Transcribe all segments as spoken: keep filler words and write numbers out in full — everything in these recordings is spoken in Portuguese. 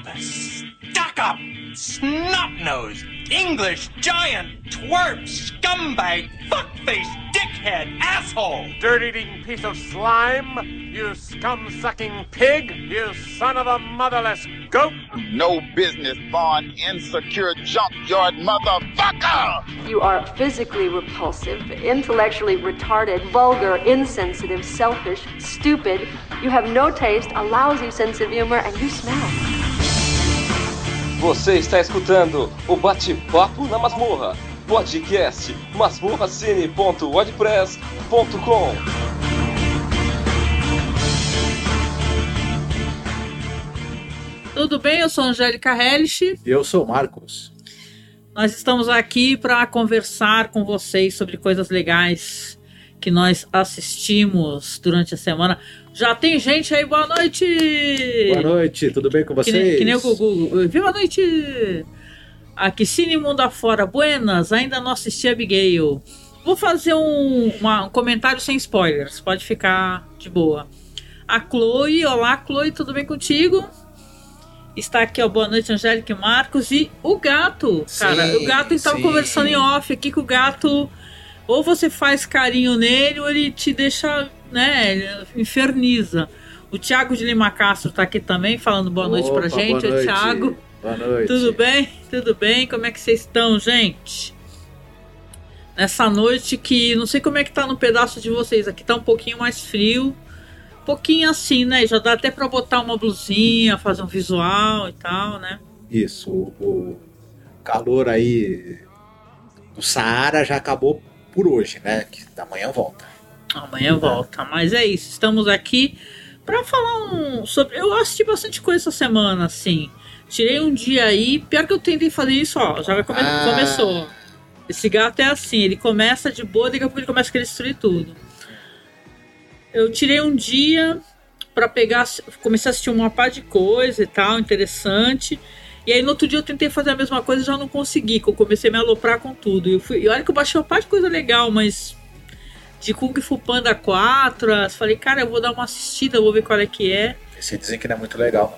stuck-up, snot-nosed, English giant, twerp, scumbag, fuckface, dickhead, asshole! Dirt-eating piece of slime, you scum-sucking pig, you son of a motherless goat! No business born insecure junkyard motherfucker! You are physically repulsive, intellectually retarded, vulgar, insensitive, selfish, stupid. You have no taste, a lousy sense of humor, and you smell. Você está escutando o Bate-Papo na Masmorra, podcast masmorracine ponto wordpress ponto com. Tudo bem? Eu sou a Angélica Hellish. E eu sou o Marcos. Nós estamos aqui para conversar com vocês sobre coisas legais que nós assistimos durante a semana. Já tem gente aí, boa noite! Boa noite, tudo bem com vocês? Que nem, que nem o Gugu. Boa noite! Aqui, Cine Mundo Afora, buenas, ainda não assisti Abigail. Vou fazer um, uma, um comentário sem spoilers, pode ficar de boa. A Chloe, olá Chloe, tudo bem contigo? Está aqui, ó, boa noite, Angélica e Marcos. E o gato, cara, sim, o gato estava conversando em off aqui que o gato, ou você faz carinho nele, ou ele te deixa, né, ele inferniza. O Thiago de Lima Castro está aqui também, falando boa noite Opa, pra gente. Boa noite. O Thiago. Boa noite. Tudo bem? Tudo bem? Como é que vocês estão, gente? Nessa noite que, não sei como é que tá no pedaço de vocês, aqui tá um pouquinho mais frio. Um pouquinho assim, né? Já dá até pra botar uma blusinha, fazer um visual e tal, né? Isso, o, o calor aí do Saara já acabou por hoje, né? Que amanhã volta. Amanhã volta, mas é isso, estamos aqui pra falar um, sobre... Eu assisti bastante coisa essa semana, assim. Tirei um dia aí, pior que eu tentei fazer isso, ó, já come... ah. começou. Esse gato é assim, ele começa de boa, daqui a pouco ele começa a querer destruir tudo. Eu tirei um dia pra pegar, comecei a assistir uma par de coisa e tal, interessante. E aí no outro dia eu tentei fazer a mesma coisa e já não consegui, que eu comecei a me aloprar com tudo. E, eu fui, e olha que eu baixei uma par de coisa legal, mas de Kung Fu Panda quatro, eu falei, cara, eu vou dar uma assistida, vou ver qual é que é. Você dizem que não é muito legal.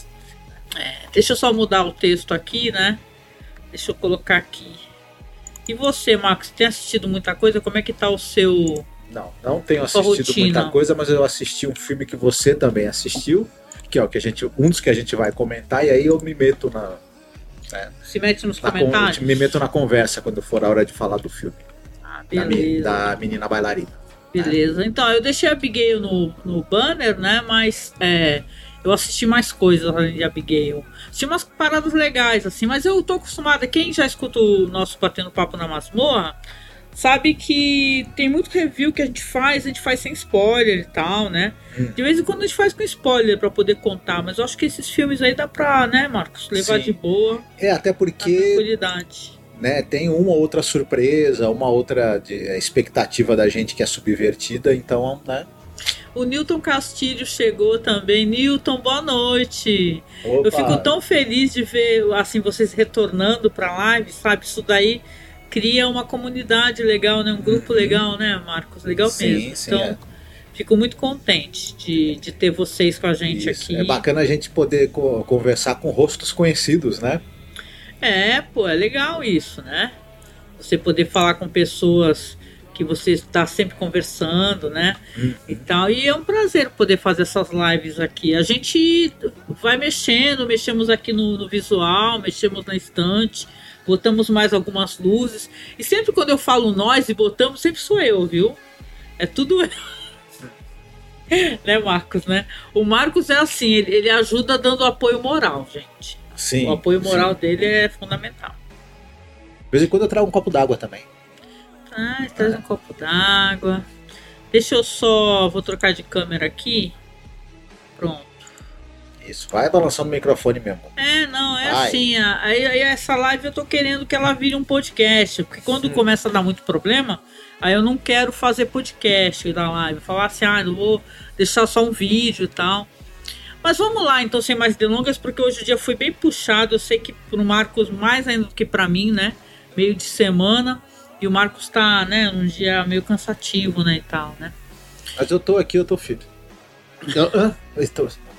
É, deixa eu só mudar o texto aqui, né? Deixa eu colocar aqui. E você, Marcos, tem assistido muita coisa? Como é que tá o seu... Não, não tenho assistido muita coisa, mas eu assisti um filme que você também assistiu, que é o que a gente, um dos que a gente vai comentar, e aí eu me meto na... Né, Se mete nos na comentários? Con, me meto na conversa quando for a hora de falar do filme. Ah, beleza. Da, da menina bailarina. Beleza, né? Então, eu deixei a Abigail no, no banner, né, mas é, eu assisti mais coisas além de Abigail. Assisti umas paradas legais, assim, mas eu tô acostumada, quem já escuta o nosso Batendo Papo na Masmorra, sabe que tem muito review que a gente faz, a gente faz sem spoiler e tal, né? Hum. De vez em quando a gente faz com spoiler pra poder contar, mas eu acho que esses filmes aí dá pra, né, Marcos, levar Sim. de boa. É, até porque... tranquilidade. Né, tem uma outra surpresa, uma outra de, expectativa da gente que é subvertida, então, né? O Newton Castilho chegou também. Newton, boa noite. Opa. Eu fico tão feliz de ver, assim, vocês retornando pra live, sabe? Isso daí cria uma comunidade legal, né? Um grupo legal, né, Marcos? Legal sim, mesmo. Sim, então, é. Fico muito contente de, de ter vocês com a gente Isso. aqui. É bacana a gente poder co- conversar com rostos conhecidos, né? É, pô, é legal isso, né? Você poder falar com pessoas que você está sempre conversando, né? Uhum. E tal. E é um prazer poder fazer essas lives aqui. A gente vai mexendo, mexemos aqui no, no visual, mexemos na estante, botamos mais algumas luzes. E sempre quando eu falo nós e botamos, sempre sou eu, viu? É tudo eu. Né, Marcos, né? O Marcos é assim, ele, ele ajuda dando apoio moral, gente. Sim, o apoio moral sim. dele é fundamental. De vez em quando eu trago um copo d'água também. Ah, traz um copo d'água. Deixa eu só... Vou trocar de câmera aqui. Pronto. Isso, vai balançando o microfone mesmo. É, não, é vai. assim. Aí, aí essa live eu tô querendo que ela vire um podcast. Porque quando hum. começa a dar muito problema, aí eu não quero fazer podcast da live. Falar assim, ah, eu vou deixar só um vídeo e tal. Mas vamos lá, então, sem mais delongas, porque hoje o dia foi bem puxado. Eu sei que pro Marcos mais ainda do que pra mim, né? Meio de semana. E o Marcos tá, né, um dia meio cansativo, né, e tal, né? Mas eu tô aqui, eu tô fit. Eu, eu estou... Bom.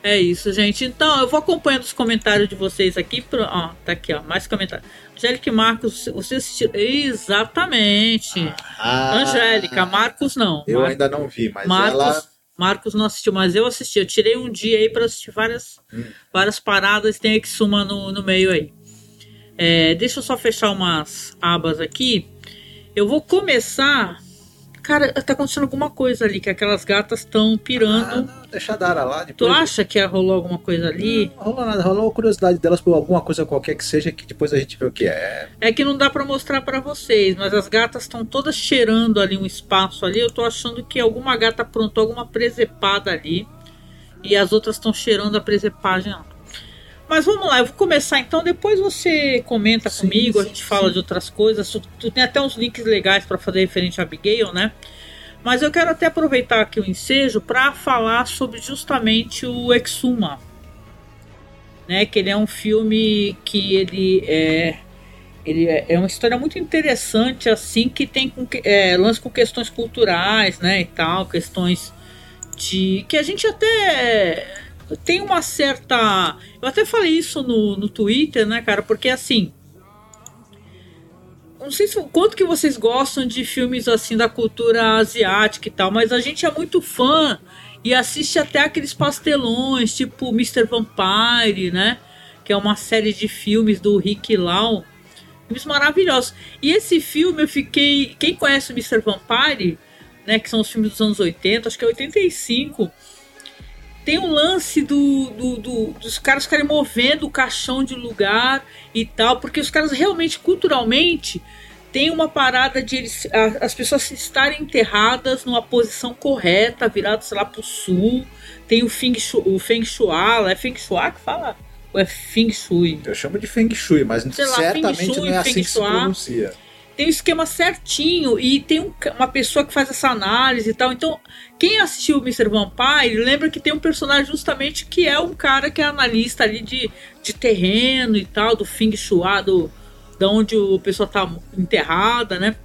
É isso, gente. Então, eu vou acompanhando os comentários de vocês aqui. Pro... Ó, tá aqui, ó, mais comentários. Angélica e Marcos, você assistiu? Exatamente. Ah, Angélica, Marcos não. Eu Mar... ainda não vi, mas Marcos, ela... Marcos não assistiu, mas eu assisti. Eu tirei um dia aí pra assistir várias, hum. várias paradas. Tem Exuma no, no meio aí. É, deixa eu só fechar umas abas aqui. Eu vou começar... Cara, tá acontecendo alguma coisa ali, que aquelas gatas estão pirando. Ah, não, deixa a Dara lá. Tu acha que rolou alguma coisa ali? Não, não rolou nada, rolou a curiosidade delas por alguma coisa qualquer que seja, que depois a gente vê o que é. É que não dá pra mostrar pra vocês, mas as gatas estão todas cheirando ali um espaço ali. Eu tô achando que alguma gata aprontou alguma presepada ali. E as outras estão cheirando a presepagem lá. Mas vamos lá, eu vou começar então, depois você comenta sim, comigo, sim, a gente fala sim. de outras coisas. Tu, tu tem até uns links legais para fazer referente a Abigail, né? Mas eu quero até aproveitar aqui o ensejo para falar sobre justamente o Exuma, né? Que ele é um filme que ele é, ele é, é uma história muito interessante, assim, que tem com, é, lance com questões culturais, né? E tal, questões de que a gente até... tem uma certa... Eu até falei isso no, no Twitter, né, cara? Porque, assim... Não sei se, quanto que vocês gostam de filmes, assim, da cultura asiática e tal, mas a gente é muito fã e assiste até aqueles pastelões, tipo mister Vampire, né? Que é uma série de filmes do Rick Lau. Filmes maravilhosos. E esse filme eu fiquei... Quem conhece o mister Vampire, né? Que são os filmes dos anos oitenta, acho que é oitenta e cinco... Tem um lance do, do, do, dos caras ficarem movendo o caixão de lugar e tal, porque os caras realmente, culturalmente, tem uma parada de eles, a, as pessoas estarem enterradas numa posição correta, viradas, sei lá, pro sul. Tem o Feng Shui, o Feng Shui, é Feng Shui que fala? Ou é Feng Shui? Eu chamo de Feng Shui, mas sei certamente lá, Shui, não é assim que se pronuncia. Tem um esquema certinho e tem um, uma pessoa que faz essa análise e tal. Então, quem assistiu o mister Vampire lembra que tem um personagem justamente que é um cara que é analista ali de, de terreno e tal, do Feng Shui, do, de onde o pessoa tá enterrada, né?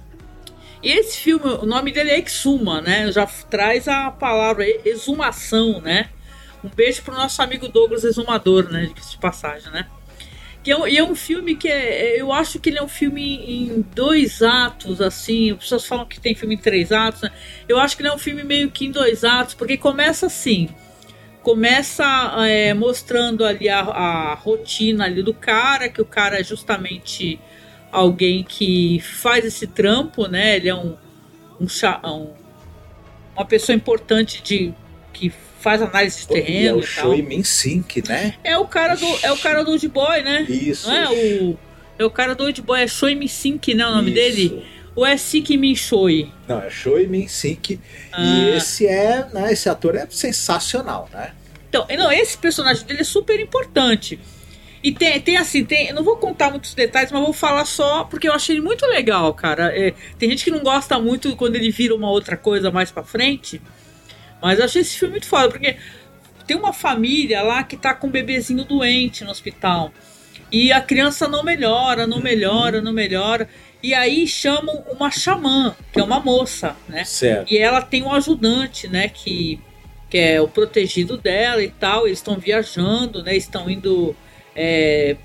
E esse filme, o nome dele é Exuma, né? Já traz a palavra exumação, né? Um beijo pro nosso amigo Douglas Exumador, né? De passagem, né? E é, um, e é um filme que é, eu acho que ele é um filme em dois atos, assim. As pessoas falam que tem filme em três atos, né? Eu acho que ele é um filme meio que em dois atos, porque começa assim. Começa é, mostrando ali a, a rotina ali do cara, que o cara é justamente alguém que faz esse trampo, né? Ele é um, um, um uma pessoa importante de que faz análise de terreno e, é o e tal. Choi Min-sik, né? É o cara do é o cara do Old Boy, né? Isso. Não é o é o cara do Old Boy, é Choi Min-sik, né, o nome Isso. dele? Ou é Sik Min-choi? Não, é Choi Min-sik. Ah. E esse é, né, esse ator é sensacional, né? Então, não, esse personagem dele é super importante. E tem, tem assim, tem, eu não vou contar muitos detalhes, mas vou falar só porque eu achei ele muito legal, cara. É, tem gente que não gosta muito quando ele vira uma outra coisa mais pra frente. Mas eu achei esse filme muito foda, porque tem uma família lá que tá com um bebezinho doente no hospital. E a criança não melhora, não melhora, não melhora. E aí chamam uma xamã, que é uma moça, né? Certo. E ela tem um ajudante, né? Que, que é o protegido dela e tal. Eles estão viajando, né? Estão indo... É,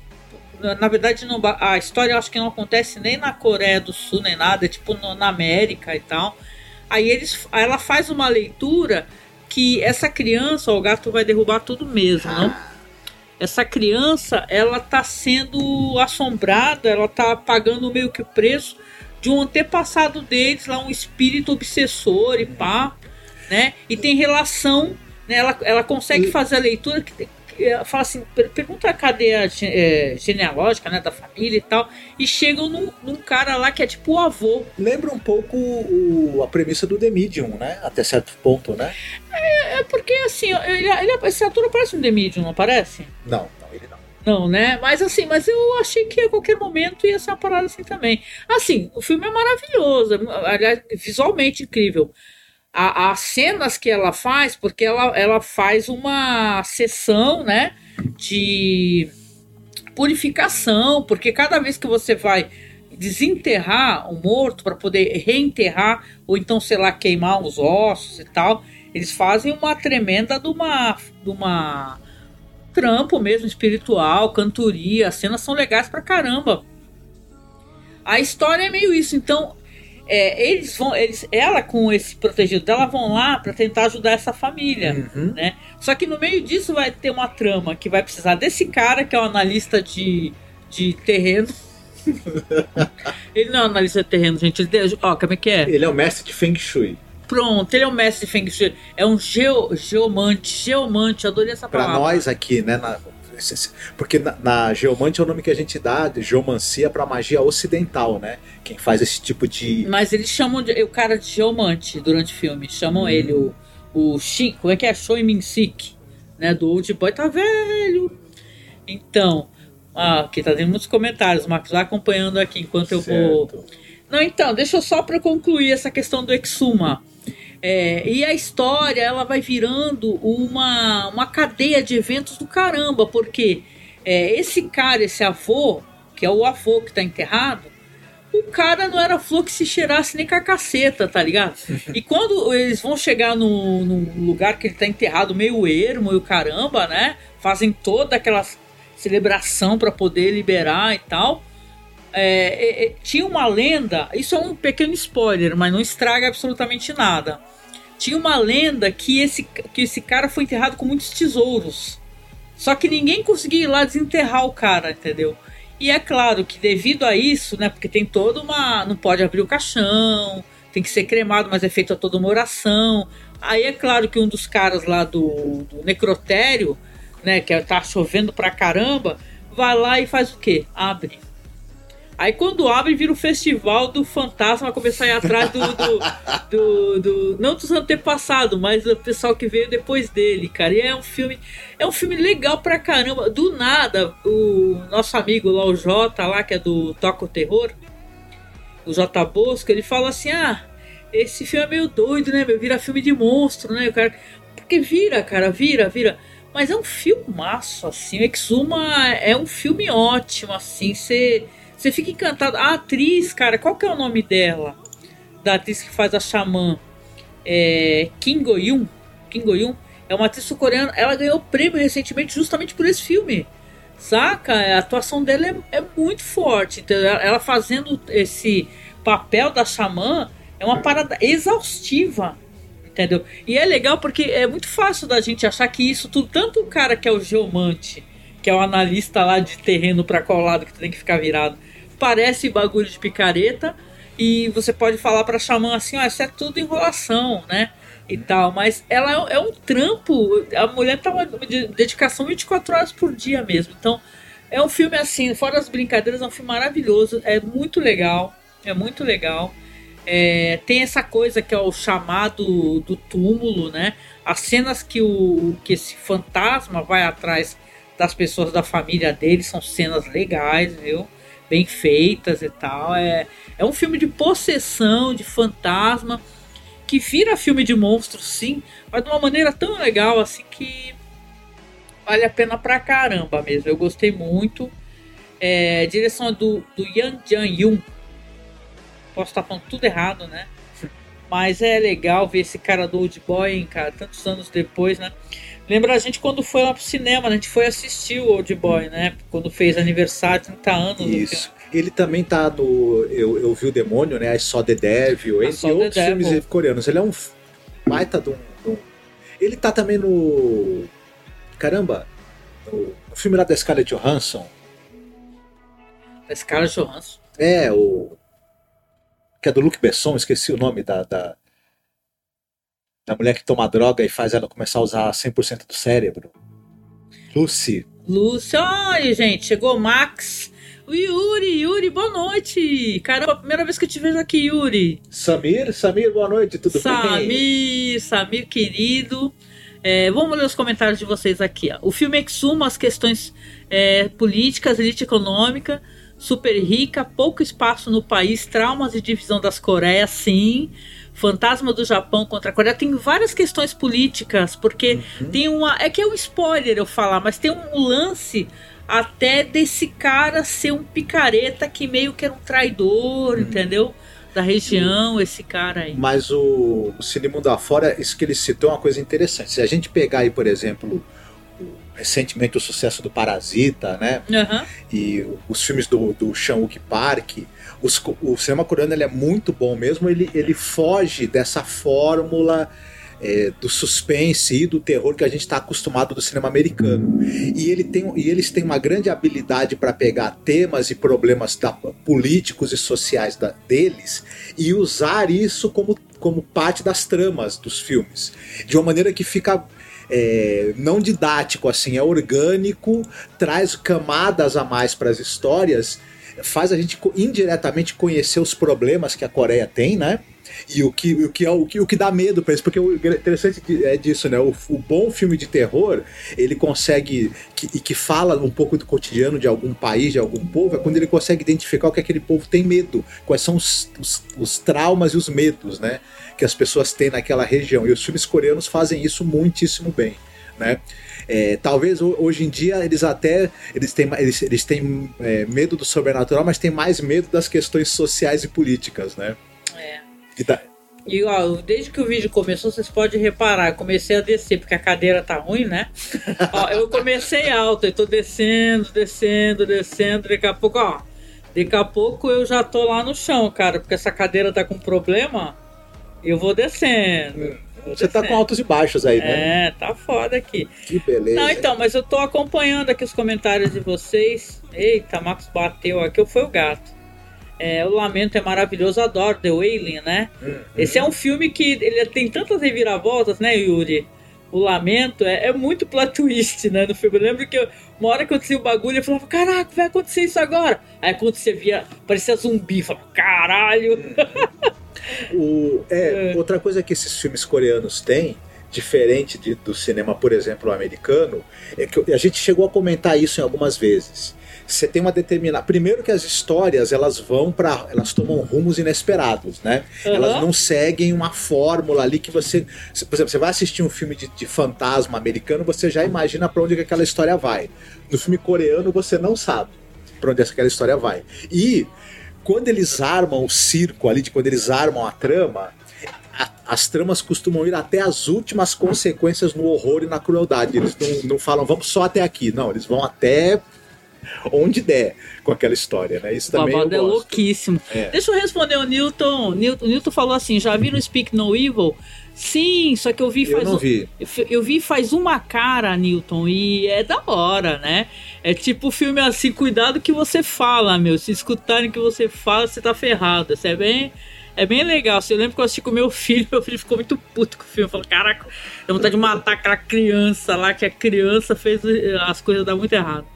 na verdade, não, a história eu acho que não acontece nem na Coreia do Sul, nem nada. É tipo no, na América e tal. Aí eles, ela faz uma leitura que essa criança, ó, o gato vai derrubar tudo mesmo, não? Essa criança, ela tá sendo assombrada, ela tá pagando meio que o preço de um antepassado deles, lá um espírito obsessor e pá, né? E tem relação, né? Ela, ela consegue fazer a leitura que fala assim, pergunta a cadeia é, genealógica, né, da família e tal, e chegam num, num cara lá que é tipo o avô. Lembra um pouco o, a premissa do The Medium, né? Até certo ponto, né? É, é porque assim, ele, ele, esse ator parece um The Medium, não parece? Não, não, ele não. Não, né? Mas assim, mas eu achei que a qualquer momento ia ser uma parada assim também. Assim, o filme é maravilhoso, aliás, visualmente incrível. As cenas que ela faz, porque ela, ela faz uma sessão, né, de purificação, porque cada vez que você vai desenterrar o morto para poder reenterrar, ou então, sei lá, queimar os ossos e tal, Eles fazem uma tremenda de uma, de uma trampo mesmo, espiritual, cantoria, as cenas são legais pra caramba. A história é meio isso, então é, eles vão, eles, ela com esse protegido dela vão lá pra tentar ajudar essa família, uhum. né? Só que no meio disso vai ter uma trama que vai precisar desse cara que é o analista de, de terreno. Ele não é um analista de terreno, gente. Ele, ó, como é que é? Ele é o mestre de Feng Shui. Pronto, ele é o mestre de Feng Shui. É um geo, geomante, geomante, adorei essa palavra. Pra nós aqui, né? Na, porque na, na geomante é o nome que a gente dá de geomancia pra magia ocidental, né? Quem faz esse tipo de... Mas eles chamam de, o cara de geomante durante o filme. Chamam hum. ele, o, o Shin, como é que é? Choi Min-sik, né? Do Old Boy tá velho. Então... Ah, aqui tá tendo muitos comentários, o Max vai acompanhando aqui enquanto eu certo. vou... Não, então, deixa eu só para concluir essa questão do Exuma. É, e a história, ela vai virando uma, uma cadeia de eventos do caramba, porque é, esse cara, esse avô, que é o avô que tá enterrado, o cara não era flor que se cheirasse nem com a caceta, tá ligado? E quando eles vão chegar no, no lugar que ele tá enterrado, meio ermo e o caramba, né? Fazem toda aquela celebração para poder liberar e tal. É, é, tinha uma lenda, isso é um pequeno spoiler, mas não estraga absolutamente nada. Tinha uma lenda que esse, que esse cara foi enterrado com muitos tesouros. Só que ninguém conseguia ir lá desenterrar o cara, entendeu? E é claro que devido a isso, né, porque tem toda uma... Não pode abrir o caixão, tem que ser cremado, mas é feita toda uma oração. Aí é claro que um dos caras lá do, do necrotério, né, que tá chovendo pra caramba, vai lá e faz o quê? Abre. Aí quando abre, vira o festival do fantasma, começar a ir atrás do, do, do, do... Não dos antepassados, mas do pessoal que veio depois dele, cara. E é um filme... É um filme legal pra caramba. Do nada, o nosso amigo lá, o Jota, lá, que é do Toca o Terror, o J Bosco, ele fala assim, ah, esse filme é meio doido, né, meu? Vira filme de monstro, né? O cara... Porque vira, cara, vira, vira... Mas é um filmaço, assim. O Exuma é um filme ótimo, assim. Você fica encantado. A atriz, cara, qual que é o nome dela? Da atriz que faz a Xamã. É, Kim Go-yoon. Kim Go-yoon. É uma atriz sul-coreana. Ela ganhou prêmio recentemente justamente por esse filme. Saca? A atuação dela é, é muito forte. Então, ela fazendo esse papel da Xamã é uma parada exaustiva. Entendeu? E é legal porque é muito fácil da gente achar que isso tudo, tanto o cara que é o geomante, que é o analista lá de terreno pra colado, que tem que ficar virado, parece bagulho de picareta, e você pode falar pra Xamã assim, ó, oh, isso é tudo enrolação, né? E tal, mas ela é, é um trampo, a mulher tá uma dedicação vinte e quatro horas por dia mesmo, então é um filme assim, fora as brincadeiras, é um filme maravilhoso, é muito legal, é muito legal. É, tem essa coisa que é o chamado do túmulo, né? As cenas que, o, que esse fantasma vai atrás das pessoas da família dele são cenas legais, viu? Bem feitas e tal. É, é um filme de possessão, de fantasma, que vira filme de monstro, sim, mas de uma maneira tão legal assim que vale a pena pra caramba mesmo. Eu gostei muito. É, direção do, do Yang Jan-yoon. Posso estar falando tudo errado, né? Mas é legal ver esse cara do Old Boy, hein, cara, tantos anos depois, né? Lembra a gente quando foi lá pro cinema, né? A gente foi assistir o Old Boy, né? Quando fez aniversário, trinta anos. Isso. Ele também tá no... Eu, eu vi o Demônio, né? I Saw the Devil, entre outros filmes coreanos. Ele é um baita de um, de um... Ele tá também no... Caramba! No, no filme lá da Scarlett Johansson. Da Scarlett Johansson? É, o... que é do Luc Besson, esqueci o nome da, da, da mulher que toma droga e faz ela começar a usar cem por cento do cérebro. Lucy. Lucy, olha, gente, chegou o Max. O Yuri, Yuri, boa noite. Caramba, primeira vez que eu te vejo aqui, Yuri. Samir, Samir, boa noite, tudo Samir, bem? Samir, Samir, querido. É, vamos ler os comentários de vocês aqui. Ó. O filme exuma as questões é, políticas, elite econômica, super rica, pouco espaço no país, traumas e divisão das Coreias, sim. Fantasma do Japão contra a Coreia. Tem várias questões políticas, porque uhum. tem uma... É que é um spoiler eu falar, mas tem um lance até desse cara ser um picareta que meio que era um traidor, uhum. entendeu? da região, esse cara aí. Mas o, o Cine Mundo Afora, isso que ele citou é uma coisa interessante. Se a gente pegar aí, por exemplo, o, recentemente o sucesso do Parasita, né? Uhum. E os filmes do, do Chan-wook Park, os, o cinema coreano ele é muito bom mesmo, ele, ele foge dessa fórmula é, do suspense e do terror que a gente está acostumado do cinema americano. E, ele tem, e eles têm uma grande habilidade para pegar temas e problemas da, políticos e sociais da, deles e usar isso como, como parte das tramas dos filmes. De uma maneira que fica... É, não didático, assim, é orgânico, traz camadas a mais para as histórias, faz a gente indiretamente conhecer os problemas que a Coreia tem, né? E o que, o que, é, o que, o que dá medo para eles, porque o interessante é disso, né? O, o bom filme de terror, ele consegue, que, e que fala um pouco do cotidiano de algum país, de algum povo, é quando ele consegue identificar o que aquele povo tem medo, quais são os, os, os traumas e os medos, né? Que as pessoas têm naquela região. E os filmes coreanos fazem isso muitíssimo bem, né? É, talvez hoje em dia eles até eles têm, eles, eles têm é, medo do sobrenatural, mas têm mais medo das questões sociais e políticas, né? É. E, tá... e ó, desde que o vídeo começou, vocês podem reparar, eu comecei a descer porque a cadeira tá ruim, né? Ó, eu comecei alto, eu tô descendo, descendo, descendo, daqui a pouco, ó, daqui a pouco eu já tô lá no chão, cara, porque essa cadeira tá com problema. Eu vou descendo. Vou Você descendo. tá com altos e baixos aí, né? É, tá foda aqui. Que beleza. Não, então, mas eu tô acompanhando aqui os comentários de vocês. Eita, Marcos bateu aqui, foi o gato. É, o Lamento é maravilhoso, adoro The Wailing, né? Uhum. Esse é um filme que ele tem tantas reviravoltas, né, Yuri? O Lamento é, é muito plot twist, né, no filme. Eu lembro que eu, uma hora que acontecia o bagulho, eu falava, caraca, vai acontecer isso agora. Aí quando você via, parecia zumbi, eu falava, caralho. O, é, é. Outra coisa que esses filmes coreanos têm, diferente de, do cinema, por exemplo, americano, é que a gente chegou a comentar isso em algumas vezes. Você tem uma determinada... Primeiro que as histórias, elas vão para... Elas tomam rumos inesperados, né? Uhum. Elas não seguem uma fórmula ali que você... Por exemplo, você vai assistir um filme de, de fantasma americano, você já imagina para onde que aquela história vai. No filme coreano, você não sabe para onde aquela história vai. E quando eles armam o circo ali, de quando eles armam a trama... As tramas costumam ir até as últimas consequências no horror e na crueldade. Eles não, não falam, vamos só até aqui. Não, eles vão até onde der com aquela história, né? Isso também eu gosto. É louquíssimo. É. Deixa eu responder o Newton. Newton. Newton falou assim, já viram Speak No Evil? Sim, só que eu vi faz... Eu não vi. Um, eu vi faz uma cara, Newton, e é da hora, né? É tipo filme assim, cuidado que você fala, meu. Se escutarem que você fala, você tá ferrado. Isso é bem... É bem legal. Eu lembro que eu assisti com meu filho, meu filho ficou muito puto com o filme. Falou, caraca, deu vontade de matar aquela criança lá, que a criança fez as coisas dar muito errado.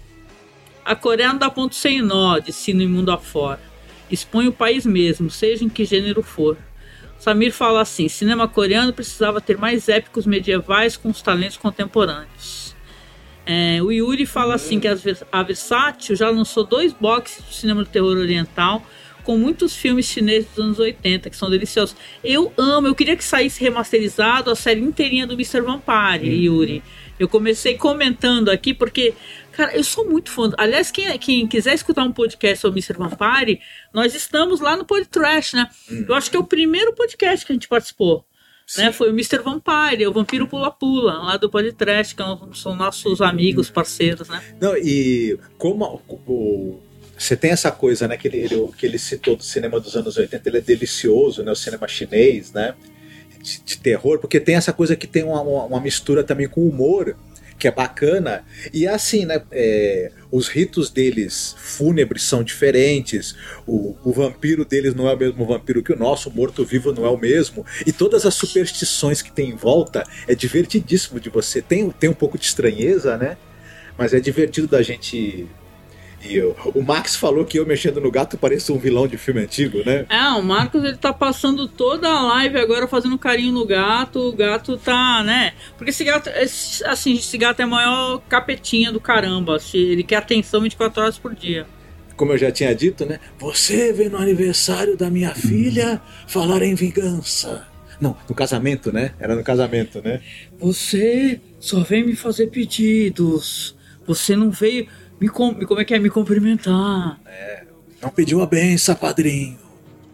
A Coreia não dá ponto sem nó, de sino e mundo afora. Expõe o país mesmo, seja em que gênero for. Samir fala assim, cinema coreano precisava ter mais épicos medievais com os talentos contemporâneos. É, o Yuri fala assim que a Versátil já lançou dois boxes do cinema do terror oriental, com muitos filmes chineses dos anos oitenta, que são deliciosos. Eu amo, eu queria que saísse remasterizado a série inteirinha do mister Vampire, uhum. Yuri. Eu comecei comentando aqui, porque, cara, eu sou muito fã. Aliás, quem, quem quiser escutar um podcast sobre mister Vampire, nós estamos lá no Podtrash, né? Uhum. Eu acho que é o primeiro podcast que a gente participou. Né? Foi o mister Vampire, o Vampiro Pula-Pula, lá do Podtrash, que são nossos amigos, parceiros, né? Não, e como... o Você tem essa coisa, né, que ele, ele, que ele citou do cinema dos anos oitenta, ele é delicioso, né, o cinema chinês, né, de, de terror, porque tem essa coisa que tem uma, uma, uma mistura também com humor, que é bacana, e é assim, né, é, os ritos deles fúnebres são diferentes, o, o vampiro deles não é o mesmo vampiro que o nosso, o morto-vivo não é o mesmo, e todas as superstições que tem em volta, é divertidíssimo de você, tem, tem um pouco de estranheza, né, mas é divertido da gente... E eu, o Max falou que eu mexendo no gato pareço um vilão de filme antigo, né? É, o Marcos ele tá passando toda a live agora fazendo carinho no gato. O gato tá, né? Porque esse gato, esse, assim, esse gato é a maior capetinha do caramba. Ele quer atenção vinte e quatro horas por dia. Como eu já tinha dito, né? Você veio no aniversário da minha filha falar em vingança. Não, no casamento, né? Era no casamento, né? Você só vem me fazer pedidos. Você não veio... Me com, como é que é? Me cumprimentar. É, não pediu a benção, padrinho.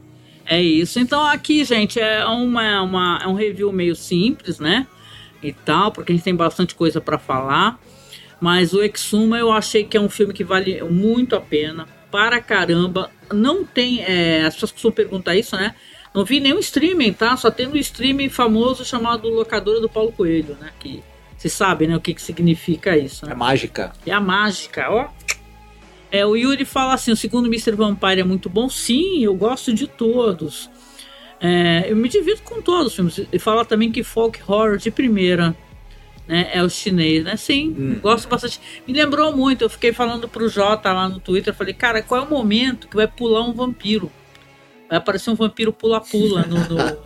É isso. Então aqui, gente, é, uma, uma, é um review meio simples, né? E tal, porque a gente tem bastante coisa pra falar. Mas o Exuma eu achei que é um filme que vale muito a pena. Para caramba. Não tem... É, as pessoas costumam perguntar isso, né? Não vi nenhum streaming, tá? Só tem um streaming famoso chamado Locadora do Paulo Coelho, né? Que você sabe, né? O que, que significa isso, né? É mágica. É a mágica, ó. É, o Yuri fala assim, o segundo mister Vampire é muito bom. Sim, eu gosto de todos. É, eu me divido com todos os filmes. E fala também que folk horror de primeira, né, é o chinês, né? Sim, hum. gosto bastante. Me lembrou muito, eu fiquei falando pro Jota lá no Twitter, eu falei, cara, qual é o momento que vai pular um vampiro? Vai aparecer um vampiro pula-pula no... no...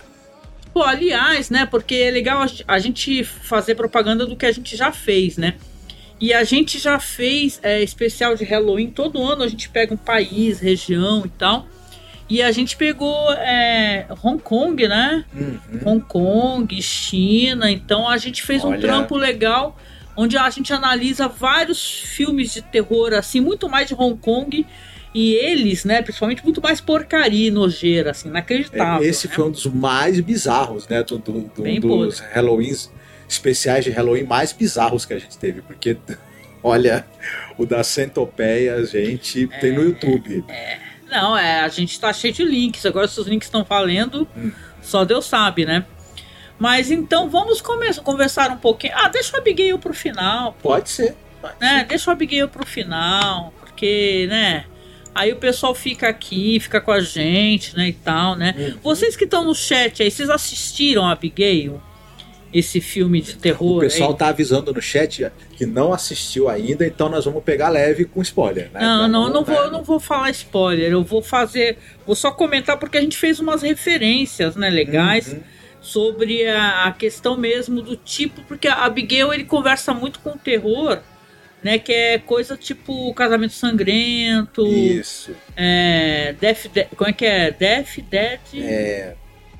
Pô, aliás, né, porque é legal a gente fazer propaganda do que a gente já fez, né? E a gente já fez é, especial de Halloween, todo ano a gente pega um país, região e tal. E a gente pegou é, Hong Kong, né? Uhum. Hong Kong, China. Então a gente fez Olha. um trampo legal, onde a gente analisa vários filmes de terror, assim, muito mais de Hong Kong. E eles, né, principalmente, muito mais porcaria e nojeira, assim, inacreditável. Esse né? foi um dos mais bizarros, né? Do, do, do, dos Halloweens, especiais de Halloween mais bizarros que a gente teve. Porque, olha, o da Centopeia, gente, é, tem no YouTube. É. Não, é, a gente tá cheio de links. Agora, se os links estão valendo, hum. só Deus sabe, né? Mas então, vamos come- conversar um pouquinho. Ah, deixa o Abigail pro final. Pô. Pode ser. Pode né? ser. Deixa o Abigail pro final, porque, né... Aí o pessoal fica aqui, fica com a gente, né, e tal, né? Uhum. Vocês que estão no chat aí, vocês assistiram a Abigail? Esse filme de terror? O pessoal aí? tá avisando no chat que não assistiu ainda, então nós vamos pegar leve com spoiler, né? Não, não, não, não vou, não vou falar spoiler, eu vou fazer... Vou só comentar porque a gente fez umas referências, né, legais, uhum. sobre a, a questão mesmo do tipo... Porque a Abigail, ele conversa muito com o terror... Né, que é coisa tipo Casamento Sangrento. Isso. É, Death, de, como é que é? Death, Dead. É.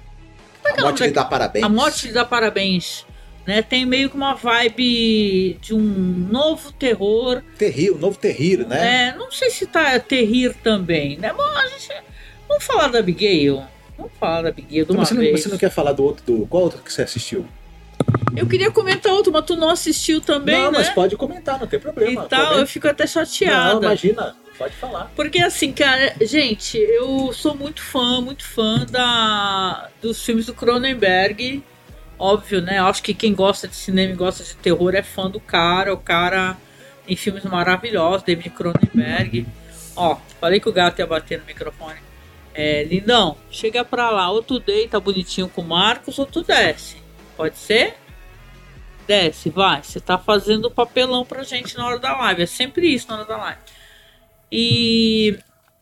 é a Morte lhe dá parabéns. A Morte lhe dá parabéns. Né, tem meio que uma vibe de um novo terror. Terrir, um novo terrir, né? É, não sei se tá terrir também, né? Bom, a gente, vamos falar da Abigail. Vamos falar da Abigail de uma você, vez. Não, você não quer falar do outro? Do, qual outro que você assistiu? Eu queria comentar outro, mas tu não assistiu também, não, né? Não, mas pode comentar, não tem problema. E tal, eu fico até chateada. Não, imagina, pode falar. Porque assim, cara, gente, eu sou muito fã, muito fã da, dos filmes do Cronenberg. Óbvio, né? Eu acho que quem gosta de cinema e gosta de terror é fã do cara. O cara tem filmes maravilhosos, David Cronenberg. Ó, falei que o gato ia bater no microfone. É, lindão, chega pra lá, ou tu deita bonitinho com o Marcos, ou tu desce. Pode ser? Desce, vai. Você tá fazendo papelão pra gente na hora da live. É sempre isso na hora da live. E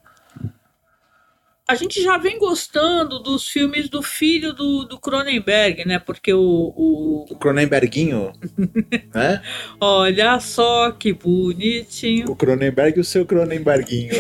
a gente já vem gostando dos filmes do filho do, do Cronenberg, né? Porque o... O, o Cronenberguinho, né? Olha só que bonitinho. O Cronenberg e o seu Cronenberguinho.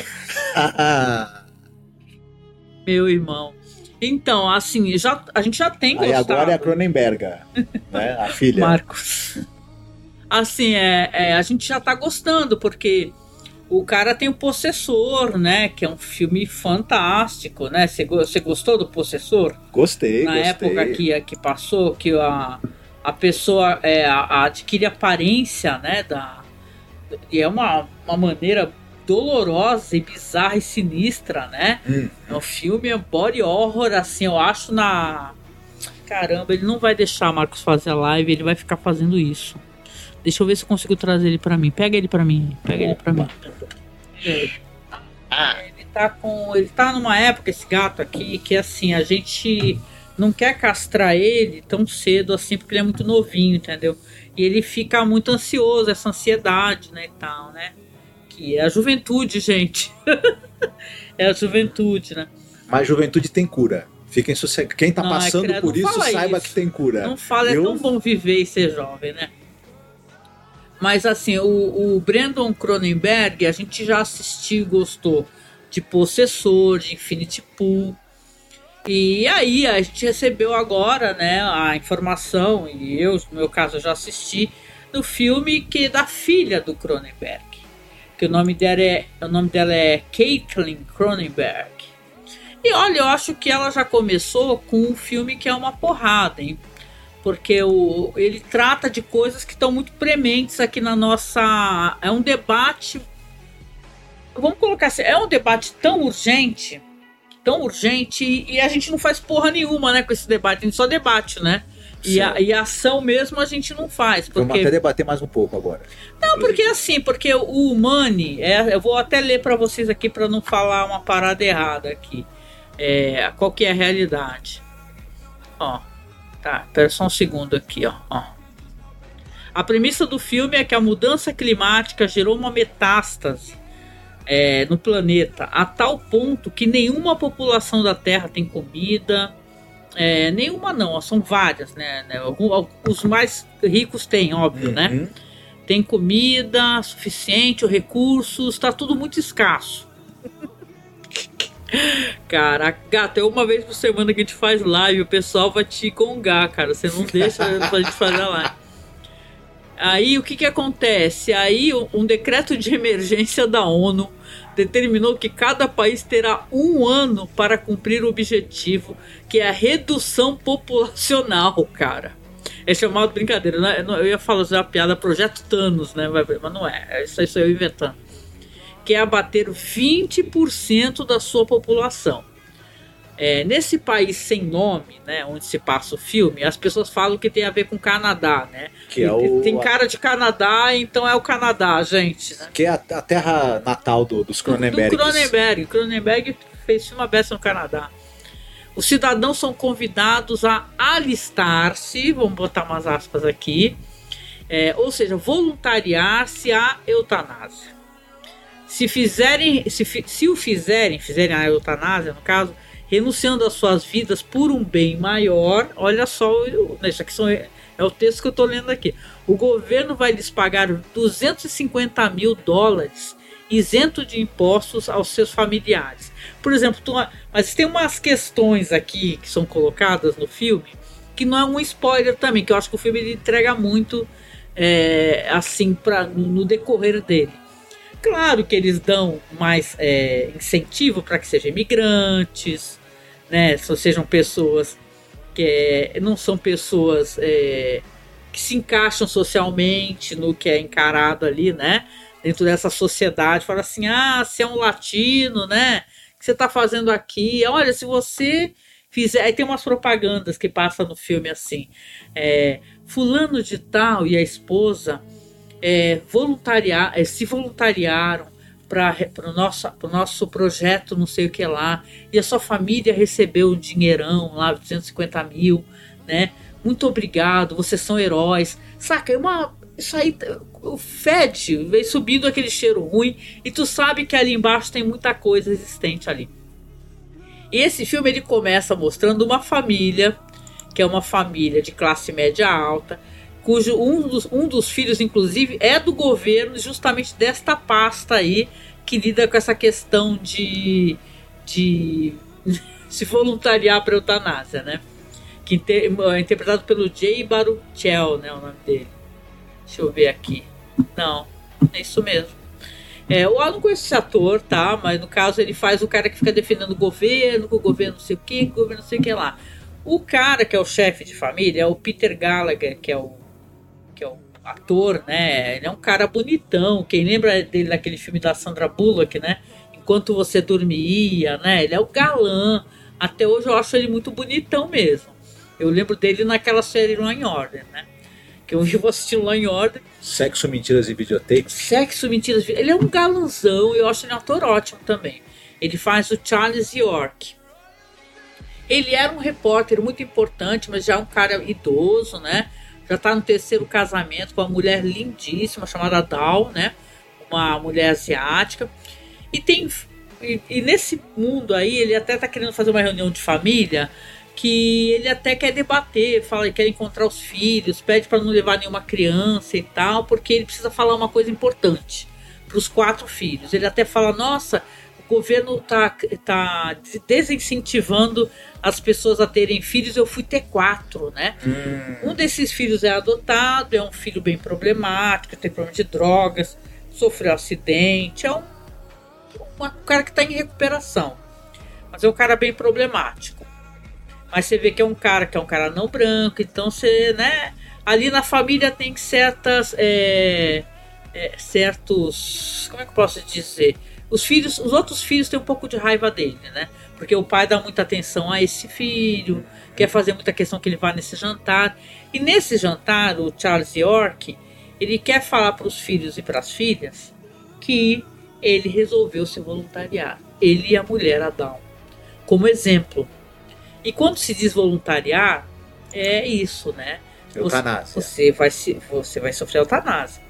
Meu irmão. Então, assim, já, a gente já tem gostado. Aí agora é a Cronenberga, né? A filha. Marcos. Assim, é, é, a gente já tá gostando, porque o cara tem o Possessor, né? Que é um filme fantástico, né? Você gostou do Possessor? Gostei, Na gostei. época que, que passou, que a, a pessoa é, a, a adquire aparência, né? Da, e é uma, uma maneira... dolorosa e bizarra e sinistra, né? Hum. É um filme body horror, assim, eu acho na... Caramba, ele não vai deixar Marcos fazer a live, ele vai ficar fazendo isso. Deixa eu ver se eu consigo trazer ele pra mim. Pega ele pra mim, pega ele pra mim. É. Ele tá com... Ele tá numa época, esse gato aqui, que assim, a gente não quer castrar ele tão cedo assim, porque ele é muito novinho, entendeu? E ele fica muito ansioso, essa ansiedade, né, e tal, né? É a juventude, gente. É a juventude, né? Mas juventude tem cura. Fiquem sossegados. Quem tá não, passando é credo, por isso, saiba isso. que tem cura. Não fala, Eu... é tão bom viver e ser jovem, né? Mas assim, o, o Brandon Cronenberg, a gente já assistiu e gostou de Possessor, de Infinity Pool. E aí, a gente recebeu agora, né, a informação, e eu, no meu caso, eu já assisti, do filme que é da filha do Cronenberg. Que o nome dela é, o nome dela é Caitlin Cronenberg. E olha, eu acho que ela já começou com um filme que é uma porrada, hein? Porque o, ele trata de coisas que estão muito prementes aqui na nossa... É um debate... Vamos colocar assim, é um debate tão urgente, tão urgente, e, e a gente não faz porra nenhuma, né, com esse debate, a gente só debate, né? E a, e a ação mesmo a gente não faz. Porque... Vamos até debater mais um pouco agora. Não, porque assim, porque o Money, é, eu vou até ler para vocês aqui para não falar uma parada errada aqui. É, qual que é a realidade? Ó. Tá, espera só um segundo aqui, ó, ó. A premissa do filme é que a mudança climática gerou uma metástase é, no planeta, a tal ponto que nenhuma população da Terra tem comida. É, nenhuma não, são várias, né? Os mais ricos têm, óbvio, uhum. né? Tem comida suficiente, recursos, tá tudo muito escasso. Cara, até uma vez por semana que a gente faz live, o pessoal vai te congar, cara. Você não deixa pra gente fazer a live. Aí o que que acontece? Aí um decreto de emergência da ONU determinou que cada país terá um ano para cumprir o objetivo, que é a redução populacional, cara. É chamado, brincadeira, né? Eu ia falar uma piada, Projeto Thanos, né? Mas não é, é isso aí eu inventando. Que é abater vinte por cento da sua população. É, nesse país sem nome, né, onde se passa o filme, as pessoas falam que tem a ver com o Canadá, né? Que é o... Tem cara de Canadá, então é o Canadá, gente. Né? Que é a, a terra natal do, dos Cronenbergs. Do, do Cronenberg. Cronenberg fez filme aberto no Canadá. Os cidadãos são convidados a alistar-se, vamos botar umas aspas aqui, é, ou seja, voluntariar-se à eutanásia. Se fizerem, se, se o fizerem, fizerem a eutanásia, no caso, renunciando às suas vidas por um bem maior, olha só, isso aqui são, é o texto que eu estou lendo aqui. O governo vai lhes pagar duzentos e cinquenta mil dólares isento de impostos aos seus familiares. Por exemplo, tu, mas tem umas questões aqui que são colocadas no filme que não é um spoiler também, que eu acho que o filme ele entrega muito é, assim pra, no, no decorrer dele. Claro que eles dão mais é, incentivo para que sejam imigrantes, né? Sejam pessoas que é, não são pessoas é, que se encaixam socialmente no que é encarado ali, né? Dentro dessa sociedade. Fala assim, ah, você é um latino, né? O que você está fazendo aqui? Olha, se você fizer... Aí tem umas propagandas que passam no filme assim. É, fulano de tal e a esposa... É, voluntariar, é, se voluntariaram para o nosso, pro nosso projeto não sei o que lá, e a sua família recebeu um dinheirão lá, duzentos e cinquenta mil, né? Muito obrigado, vocês são heróis, saca? É uma, isso aí, o fede, vem subindo aquele cheiro ruim, e tu sabe que ali embaixo tem muita coisa existente ali. E esse filme ele começa mostrando uma família, que é uma família de classe média alta, cujo um dos, um dos filhos, inclusive, é do governo, justamente desta pasta aí, que lida com essa questão de, de se voluntariar para a eutanásia, né? Que inter, é interpretado pelo Jay Baruchel, né, o nome dele. Deixa eu ver aqui. Não, é isso mesmo. É, eu não conheço esse ator, tá? Mas no caso ele faz o cara que fica defendendo o governo, que o governo não sei o que, que o governo não sei o que lá. O cara que é o chefe de família é o Peter Gallagher, que é o que é um ator, né? Ele é um cara bonitão. Quem lembra dele naquele filme da Sandra Bullock, né? Enquanto Você Dormia, né? Ele é o galã. Até hoje eu acho ele muito bonitão mesmo. Eu lembro dele naquela série Law and Order, né? Que eu vivo assistindo Law and Order. Sexo, Mentiras e Videotape. Sexo, Mentiras e Ele é um galãzão. Eu acho ele um ator ótimo também. Ele faz o Charles York. Ele era um repórter muito importante, mas já um cara idoso, né? Já está no terceiro casamento com uma mulher lindíssima chamada Dal, né? Uma mulher asiática. E tem e, e nesse mundo aí ele até está querendo fazer uma reunião de família que ele até quer debater, fala que quer encontrar os filhos, pede para não levar nenhuma criança e tal, porque ele precisa falar uma coisa importante para os quatro filhos. Ele até fala, nossa, o governo está tá desincentivando as pessoas a terem filhos, eu fui ter quatro, né? Hum. Um desses filhos é adotado, é um filho bem problemático, tem problema de drogas, sofreu um acidente, é um, um cara que está em recuperação. mas é um cara bem problemático. Mas você vê que é um cara que é um cara não branco, então você, né? Ali na família tem certas, é, é, certos, como é que eu posso dizer? Os filhos, os outros filhos têm um pouco de raiva dele, né? Porque o pai dá muita atenção a esse filho, quer fazer muita questão que ele vá nesse jantar. E nesse jantar, o Charles York, ele quer falar para os filhos e para as filhas que ele resolveu se voluntariar. Ele e a mulher, a Dawn, como exemplo. E quando se diz voluntariar, é isso, né? Eutanásia. Você vai, você vai sofrer eutanásia.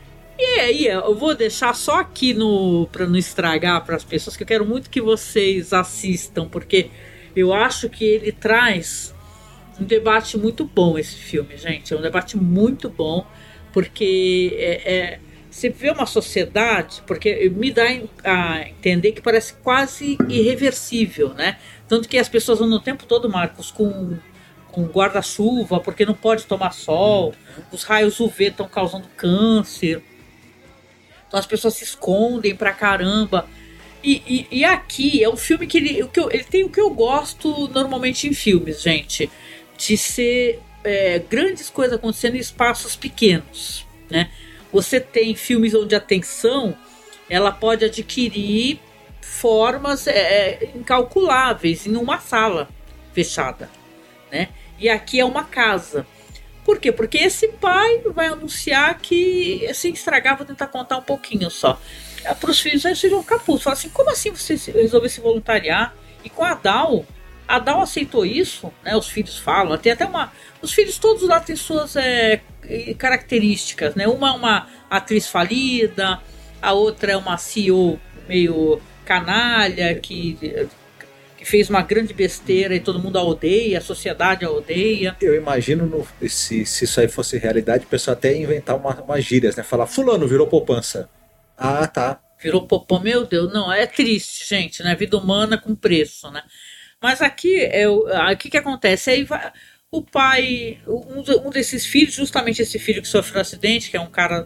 E aí, eu vou deixar só aqui no, para não estragar para as pessoas, que eu quero muito que vocês assistam, porque eu acho que ele traz um debate muito bom, esse filme, gente. É um debate muito bom, porque é, é, você vê uma sociedade, porque me dá a entender que parece quase irreversível, né? Tanto que as pessoas andam o tempo todo, Marcos, com, com guarda-chuva, porque não pode tomar sol, os raios U V estão causando câncer. Então as pessoas se escondem pra caramba. E, e, e aqui é um filme que ele, o que eu, ele tem o que eu gosto normalmente em filmes, gente. De ser é, grandes coisas acontecendo em espaços pequenos, né? Você tem filmes onde a tensão ela pode adquirir formas é, incalculáveis em uma sala fechada, né? E aqui é uma casa. Por quê? Porque esse pai vai anunciar que, assim, estragar, vou tentar contar um pouquinho só. Para os filhos, eles ficam capuzes. Falam assim, como assim você resolveu se voluntariar? E com a Dawn, a Dawn aceitou isso, né? Os filhos falam, tem até uma... Os filhos todos lá têm suas é, características, né? Uma é uma atriz falida, a outra é uma C E O meio canalha, que... que fez uma grande besteira e todo mundo a odeia, a sociedade a odeia. Eu imagino, no, se, se isso aí fosse realidade, o pessoal até ia inventar uma, umas gírias, né? Falar, fulano virou poupança. Ah, tá. Virou poupança, meu Deus, não, é triste, gente, né? Vida humana com preço, né? Mas aqui, é o que que acontece? Aí vai, o pai, um, um desses filhos, justamente esse filho que sofreu um acidente, que é um cara,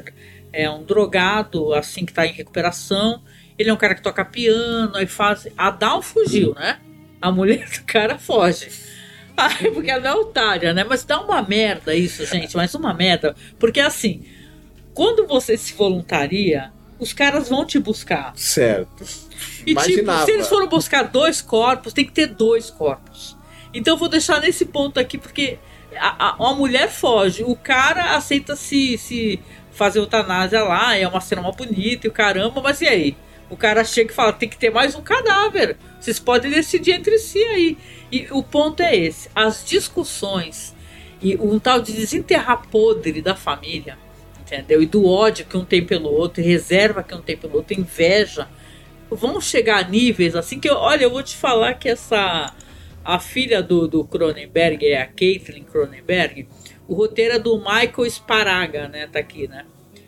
é um drogado, assim, que está em recuperação. Ele é um cara que toca piano, aí faz... A Dawn fugiu, né? A mulher do cara foge. Ai, porque ela é otária, né? Mas dá uma merda isso, gente. Mas uma merda. Porque assim, quando você se voluntaria, os caras vão te buscar. Certo. E Imaginava. tipo, se eles foram buscar dois corpos, tem que ter dois corpos. Então eu vou deixar nesse ponto aqui, porque a, a, a mulher foge. O cara aceita se, se fazer eutanásia lá, é uma cena mó bonita e o caramba, mas e aí? O cara chega e fala, tem que ter mais um cadáver. Vocês podem decidir entre si aí. E o ponto é esse. As discussões e um tal de desenterrar podre da família, entendeu? E do ódio que um tem pelo outro, e reserva que um tem pelo outro, inveja, vão chegar a níveis assim que, olha, eu vou te falar que essa... A filha do, do Cronenberg é a Caitlin Cronenberg. O roteiro é do Michael Sparaga, né? Tá aqui, né?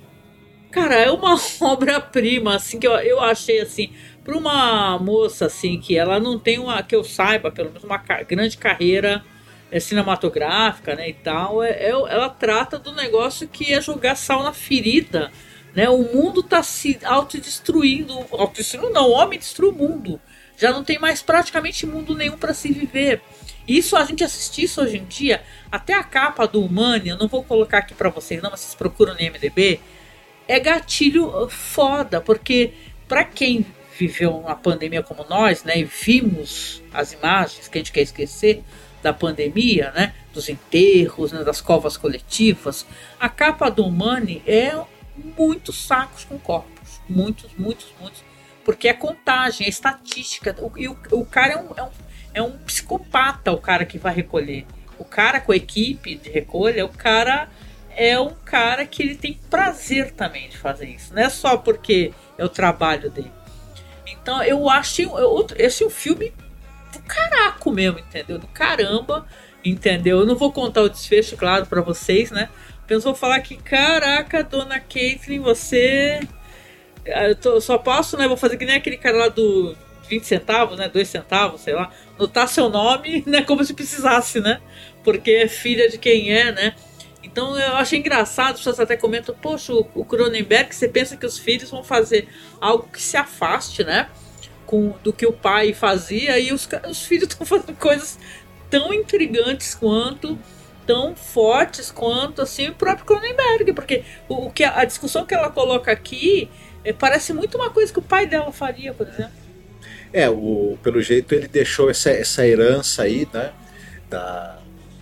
Cara, é uma obra-prima, assim, que eu, eu achei, assim, para uma moça, assim, que ela não tem uma, que eu saiba, pelo menos uma ca- grande carreira é, cinematográfica, né, e tal, é, é, ela trata do negócio que é jogar sal na ferida, né, o mundo tá se autodestruindo, autodestruindo não, o homem destrui o mundo, já não tem mais praticamente mundo nenhum para se viver. Isso, a gente assistir isso hoje em dia, até a capa do Humane, eu não vou colocar aqui para vocês, não, mas vocês procuram no I M D B, é gatilho foda, porque para quem viveu uma pandemia como nós, né, e vimos as imagens que a gente quer esquecer da pandemia, né, dos enterros, né, das covas coletivas, a capa do Humane é muitos sacos com corpos, muitos, muitos, muitos, porque é contagem, é estatística, e o, o cara é um, é, um, é um psicopata, o cara que vai recolher, o cara com a equipe de recolha, o cara... é um cara que ele tem prazer também de fazer isso. Não é só porque é o trabalho dele. Então eu achei esse é um filme do caraco mesmo, entendeu? Do caramba, entendeu? Eu não vou contar o desfecho, claro, pra vocês, né? Apenas vou falar que, caraca, dona Caitlin, você... Eu, tô, eu só posso, né? Vou fazer que nem aquele cara lá do vinte centavos, né? dois centavos, sei lá. Notar seu nome, né? Como se precisasse, né? Porque é filha de quem é, né? Então eu achei engraçado, as pessoas até comentam, poxa, o Cronenberg, você pensa que os filhos vão fazer algo que se afaste, né? com, do que o pai fazia, e os, os filhos estão fazendo coisas tão intrigantes quanto, tão fortes quanto, assim, o próprio Cronenberg, porque o, o que a, a discussão que ela coloca aqui é, parece muito uma coisa que o pai dela faria, por exemplo. É, o, pelo jeito ele deixou essa, essa herança aí, né, da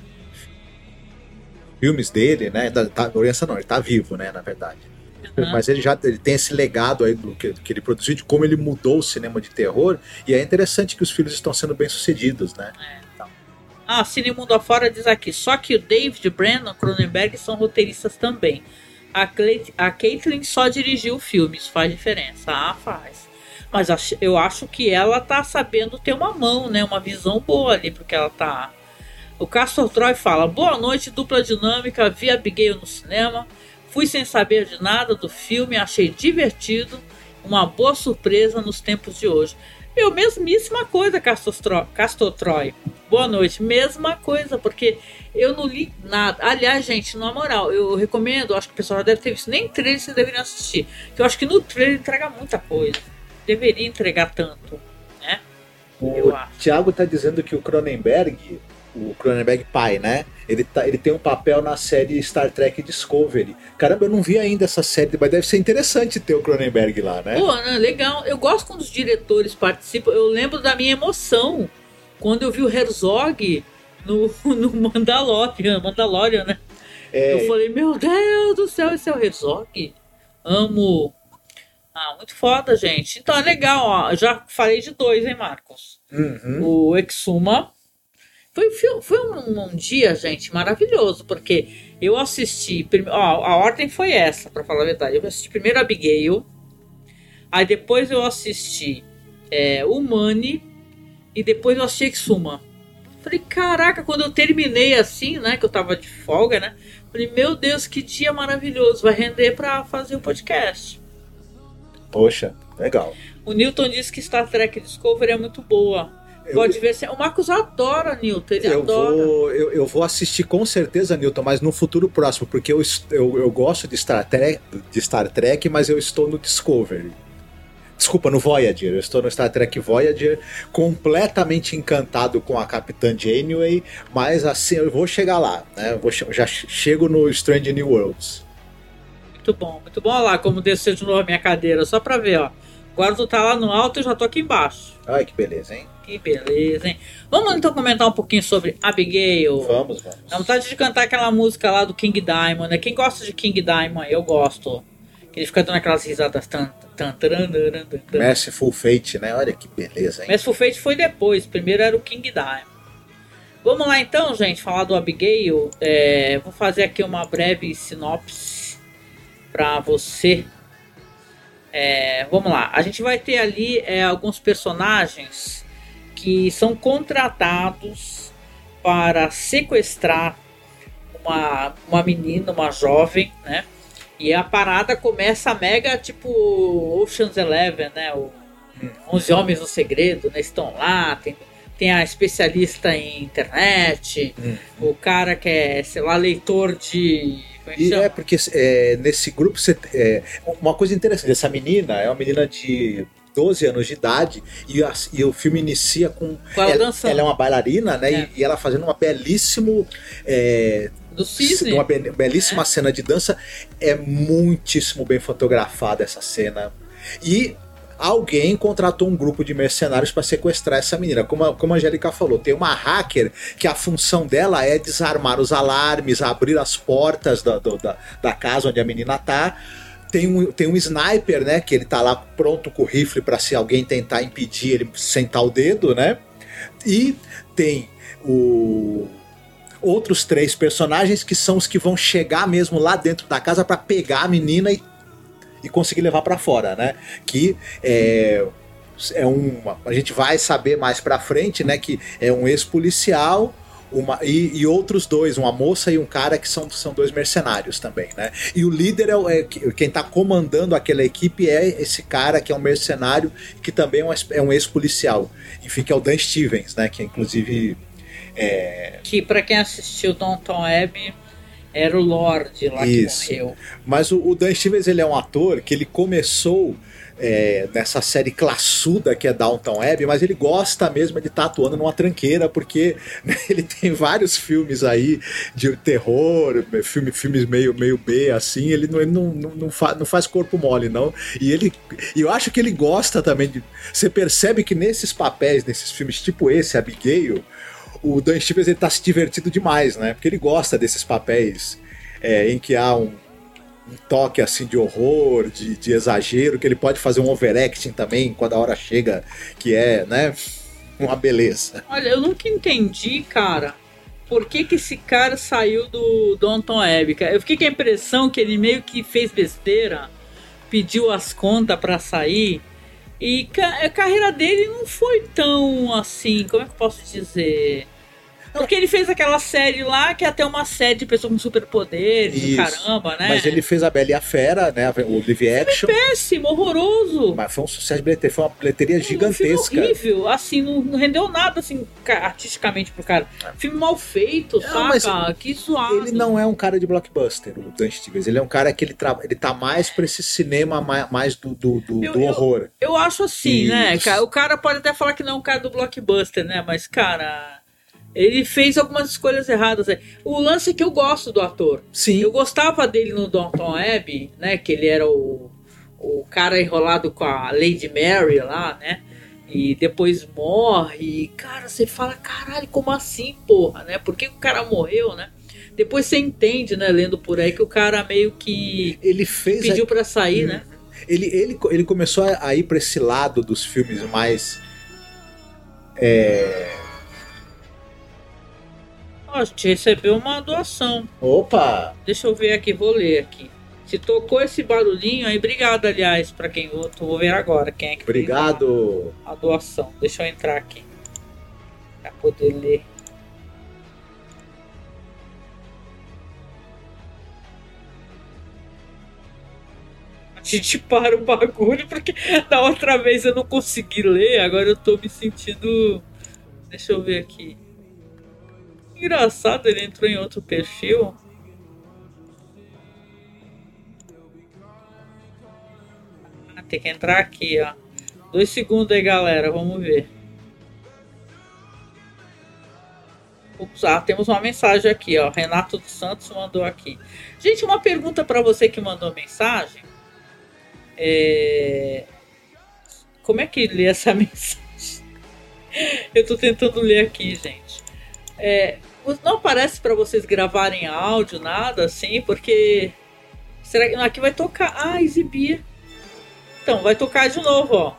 filmes dele, né, da, da herança não, ele tá vivo, né, na verdade. Uhum. Mas ele já ele tem esse legado aí do que, que ele produziu, de como ele mudou o cinema de terror, e é interessante que os filhos estão sendo bem sucedidos, né. É. Ah, Cine Mundo Afora diz aqui, só que o David Brennan e Cronenberg são roteiristas também. A, Cle- a Caitlin só dirigiu o filme, isso faz diferença. Ah, faz. Mas eu acho que ela tá sabendo ter uma mão, né? Uma visão boa ali, porque ela tá... O Castor Troy fala, boa noite, dupla dinâmica, vi Abigail no cinema, fui sem saber de nada do filme, achei divertido, uma boa surpresa nos tempos de hoje. Eu, mesmíssima coisa, Castor Troy. Castor Troy. Boa noite. Mesma coisa, porque eu não li nada. Aliás, gente, na moral, eu recomendo, acho que o pessoal já deve ter visto, nem trailer vocês deveriam assistir. Porque eu acho que no trailer entrega muita coisa. Deveria entregar tanto, né? O Thiago tá dizendo que o Cronenberg, o Cronenberg pai, né? Ele, tá, ele tem um papel na série Star Trek Discovery. Caramba, eu não vi ainda essa série, mas deve ser interessante ter o Cronenberg lá, né? Pô, né, legal. Eu gosto quando os diretores participam. Eu lembro da minha emoção quando eu vi o Herzog no, no Mandalorian, Mandalorian, né? É... Eu falei, meu Deus do céu, esse é o Herzog? Amo. Ah, muito foda, gente. Então é legal, ó. Eu já falei de dois, hein, Marcos? Uhum. O Exuma. Foi, foi um, um dia, gente, maravilhoso, porque eu assisti... Ó, a ordem foi essa, pra falar a verdade. Eu assisti primeiro Abigail, aí depois eu assisti é, o Money, e depois eu assisti Exuma. Falei, caraca, quando eu terminei assim, né, que eu tava de folga, né, falei, meu Deus, que dia maravilhoso, vai render pra fazer o podcast. Poxa, legal. O Newton disse que Star Trek Discovery é muito boa. Pode ver se... O Marcos adora, Newton, ele eu adora. Vou, eu, eu vou assistir com certeza, Newton, mas no futuro próximo, porque eu, eu, eu gosto de Star, Trek, de Star Trek, mas eu estou no Discovery. Desculpa, no Voyager. Eu estou no Star Trek Voyager, completamente encantado com a Capitã Janeway, mas assim, eu vou chegar lá, né? Eu vou, já chego no Strange New Worlds. Muito bom, muito bom. Olha lá como desceu de novo a minha cadeira, só pra ver, ó. Agora tu tá lá no alto e eu já tô aqui embaixo. Ai, que beleza, hein? Que beleza, hein? Vamos então comentar um pouquinho sobre Abigail. Vamos, vamos. Dá vontade de cantar aquela música lá do King Diamond, né? Quem gosta de King Diamond? Eu gosto. Que ele fica dando aquelas risadas. Tan, tan, taran, taran, taran. Merciful Fate, né? Olha que beleza, hein? Merciful Fate foi depois. Primeiro era o King Diamond. Vamos lá então, gente, falar do Abigail. É, vou fazer aqui uma breve sinopse pra você. É, vamos lá. A gente vai ter ali é, alguns personagens que são contratados para sequestrar uma, uma menina, uma jovem, né? E a parada começa mega tipo Ocean's Eleven, né? O onze Homens no Segredo, né? Estão lá, tem, tem a especialista em internet, hum. o cara que é, sei lá, leitor de... E é porque é, nesse grupo você, é, uma coisa interessante, essa menina é uma menina de doze anos de idade e, a, e o filme inicia com ela, ela é uma bailarina, né? É. E, e ela fazendo uma belíssimo é, do cisne, uma be, belíssima é. cena de dança. É muitíssimo bem fotografada essa cena e alguém contratou um grupo de mercenários para sequestrar essa menina. Como a, como a Angélica falou, tem uma hacker que a função dela é desarmar os alarmes, abrir as portas da, do, da, da casa onde a menina tá. Tem um, tem um sniper, né, que ele tá lá pronto com o rifle para se alguém tentar impedir ele sentar o dedo, né? E tem o... outros três personagens que são os que vão chegar mesmo lá dentro da casa para pegar a menina e e conseguir levar para fora, né? Que é, é uma, a gente vai saber mais para frente, né? Que é um ex-policial uma, e, e outros dois, uma moça e um cara que são, são dois mercenários também, né? E o líder é, é quem está comandando aquela equipe é esse cara que é um mercenário que também é um, é um ex-policial, enfim, que é o Dan Stevens, né? Que inclusive é... que para quem assistiu Downton Abbey Era o Lorde lá Isso. que morreu. Mas o, o Dan Stevens, ele é um ator que ele começou é, nessa série classuda que é Downton Abbey, mas ele gosta mesmo de estar atuando numa tranqueira, porque né, ele tem vários filmes aí de terror, filme, filmes meio, meio B, assim, ele, não, ele não, não, não, fa, não faz corpo mole, não. E ele, e eu acho que ele gosta também de... Você percebe que nesses papéis, nesses filmes tipo esse, Abigail, o Dan Stevens ele tá se divertindo demais, né? Porque ele gosta desses papéis é, em que há um, um toque assim de horror, de, de exagero, que ele pode fazer um overacting também quando a hora chega, que é, né, uma beleza. Olha, eu nunca entendi, cara, por que que esse cara saiu do Downton Abbey. Eu fiquei com a impressão que ele meio que fez besteira, pediu as contas pra sair. E a carreira dele não foi tão assim, como é que eu posso dizer? Porque ele fez aquela série lá, que é até uma série de pessoas com superpoderes, caramba, né? Mas ele fez a Bela e a Fera, né? O live action. Foi péssimo, horroroso. Mas foi um sucesso de bilheteria, foi uma bilheteria gigantesca. Um filme horrível, assim, não, não rendeu nada, assim, artisticamente pro cara. Filme mal feito, não, saca? Que zoado. Ele não é um cara de blockbuster, o Dan Stevens. Ele é um cara que ele, tra... ele tá mais pra esse cinema mais, mais do, do, do, eu, do horror. Eu, eu acho assim, Isso. né, cara? O cara pode até falar que não é um cara do blockbuster, né? Mas, cara... Ele fez algumas escolhas erradas. O lance é que eu gosto do ator. Sim. Eu gostava dele no Downton Abbey, né? Que ele era o, o cara enrolado com a Lady Mary lá, né? E depois morre. E, cara, você fala, caralho, como assim, porra, né? Por que o cara morreu, né? Depois você entende, né? Lendo por aí que o cara meio que ele fez pediu a... pra sair, hum. né? Ele, ele, ele começou a ir pra esse lado dos filmes mais... É... A gente recebeu uma doação. Opa! Deixa eu ver aqui, vou ler aqui. Se tocou esse barulhinho aí, obrigado, aliás, pra quem eu vou ver agora. Quem é que Obrigado! A, a doação. Deixa eu entrar aqui pra poder ler. A gente para o bagulho, porque da outra vez eu não consegui ler, agora eu tô me sentindo... Deixa eu ver aqui. Engraçado, ele entrou em outro perfil. Ah, tem que entrar aqui, ó. Dois segundos aí, galera. Vamos ver. Ups, ah, temos uma mensagem aqui, ó. Renato dos Santos mandou aqui. Gente, uma pergunta para você que mandou mensagem. É... Como é que lê essa mensagem? Eu tô tentando ler aqui, gente. É... Não aparece para vocês gravarem áudio, nada assim, porque... Será que aqui vai tocar? Ah, exibir. Então, vai tocar de novo, ó.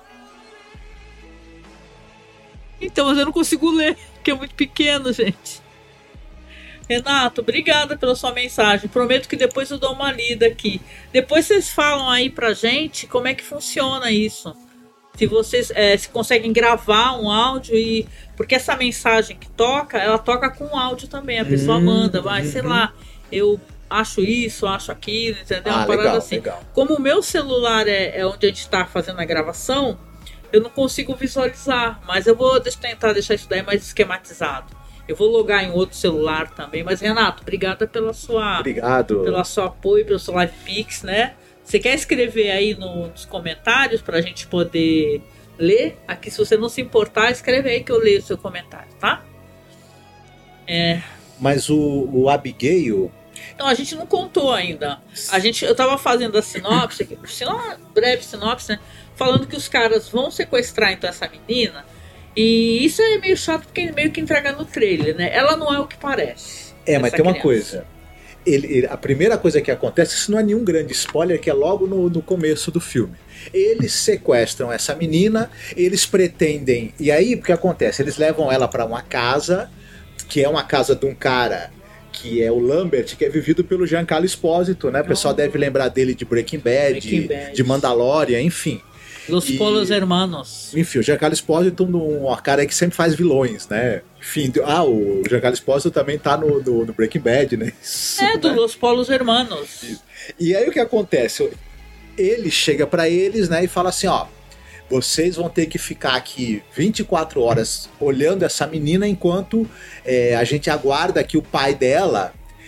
Então, mas eu não consigo ler, porque é muito pequeno, gente. Renato, obrigada pela sua mensagem. Prometo que depois eu dou uma lida aqui. Depois vocês falam aí pra gente como é que funciona isso. Se vocês é, se conseguem gravar um áudio e... Porque essa mensagem que toca, ela toca com áudio também. A pessoa hum, manda, vai, uhum. sei lá, eu acho isso, acho aquilo, entendeu? Ah, uma parada legal, assim. Legal. Como o meu celular é, é onde a gente tá fazendo a gravação, eu não consigo visualizar. Mas eu vou tentar deixar isso daí mais esquematizado. Eu vou logar em outro celular também. Mas, Renato, obrigada pela sua... Obrigado. Pelo seu apoio, pelo seu Live Pix, né? Você quer escrever aí no, nos comentários pra gente poder ler? Aqui, se você não se importar, escreve aí que eu leio o seu comentário, tá? É... Mas o, o Abigail... Então, a gente não contou ainda. A gente, eu tava fazendo a sinopse, uma breve sinopse, né? Falando que os caras vão sequestrar então essa menina. E isso é meio chato porque meio que entrega no trailer, né? Ela não é o que parece. É, mas tem criança. uma coisa. Ele, ele, a primeira coisa que acontece, isso não é nenhum grande spoiler, que é logo no, no começo do filme. Eles sequestram essa menina, eles pretendem... E aí, o que acontece? Eles levam ela para uma casa, que é uma casa de um cara, que é o Lambert, que é vivido pelo Giancarlo Esposito, né? O pessoal oh. deve lembrar dele de Breaking Bad, Breaking Bad. de Mandalorian, enfim. Los e, Polos Hermanos. Enfim, o Giancarlo Esposito é um cara que sempre faz vilões, né? Enfim, ah, o Giancarlo Esposito também tá no, no, no Breaking Bad, né? Isso, é, do né? Los Polos Hermanos. Isso. E aí o que acontece? Ele chega pra eles, né, e fala assim, ó, vocês vão ter que ficar aqui vinte e quatro horas olhando essa menina enquanto é, a gente aguarda que o pai dela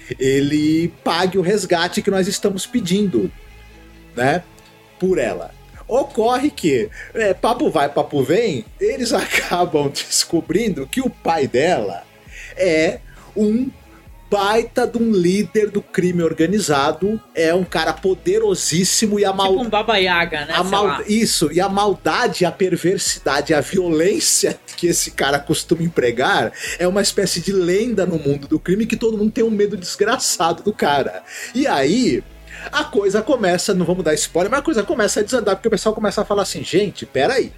ele pague o resgate que nós estamos pedindo, né, por ela. Ocorre que, é, papo vai, papo vem, eles acabam descobrindo que o pai dela é um baita de um líder do crime organizado, é um cara poderosíssimo e a maldade... Tipo um Baba Yaga, né? A mal... Isso, e a maldade, a perversidade, a violência que esse cara costuma empregar é uma espécie de lenda no mundo do crime que todo mundo tem um medo desgraçado do cara. E aí... a coisa começa, não vamos dar spoiler, mas a coisa começa a desandar, porque o pessoal começa a falar assim, gente, peraí.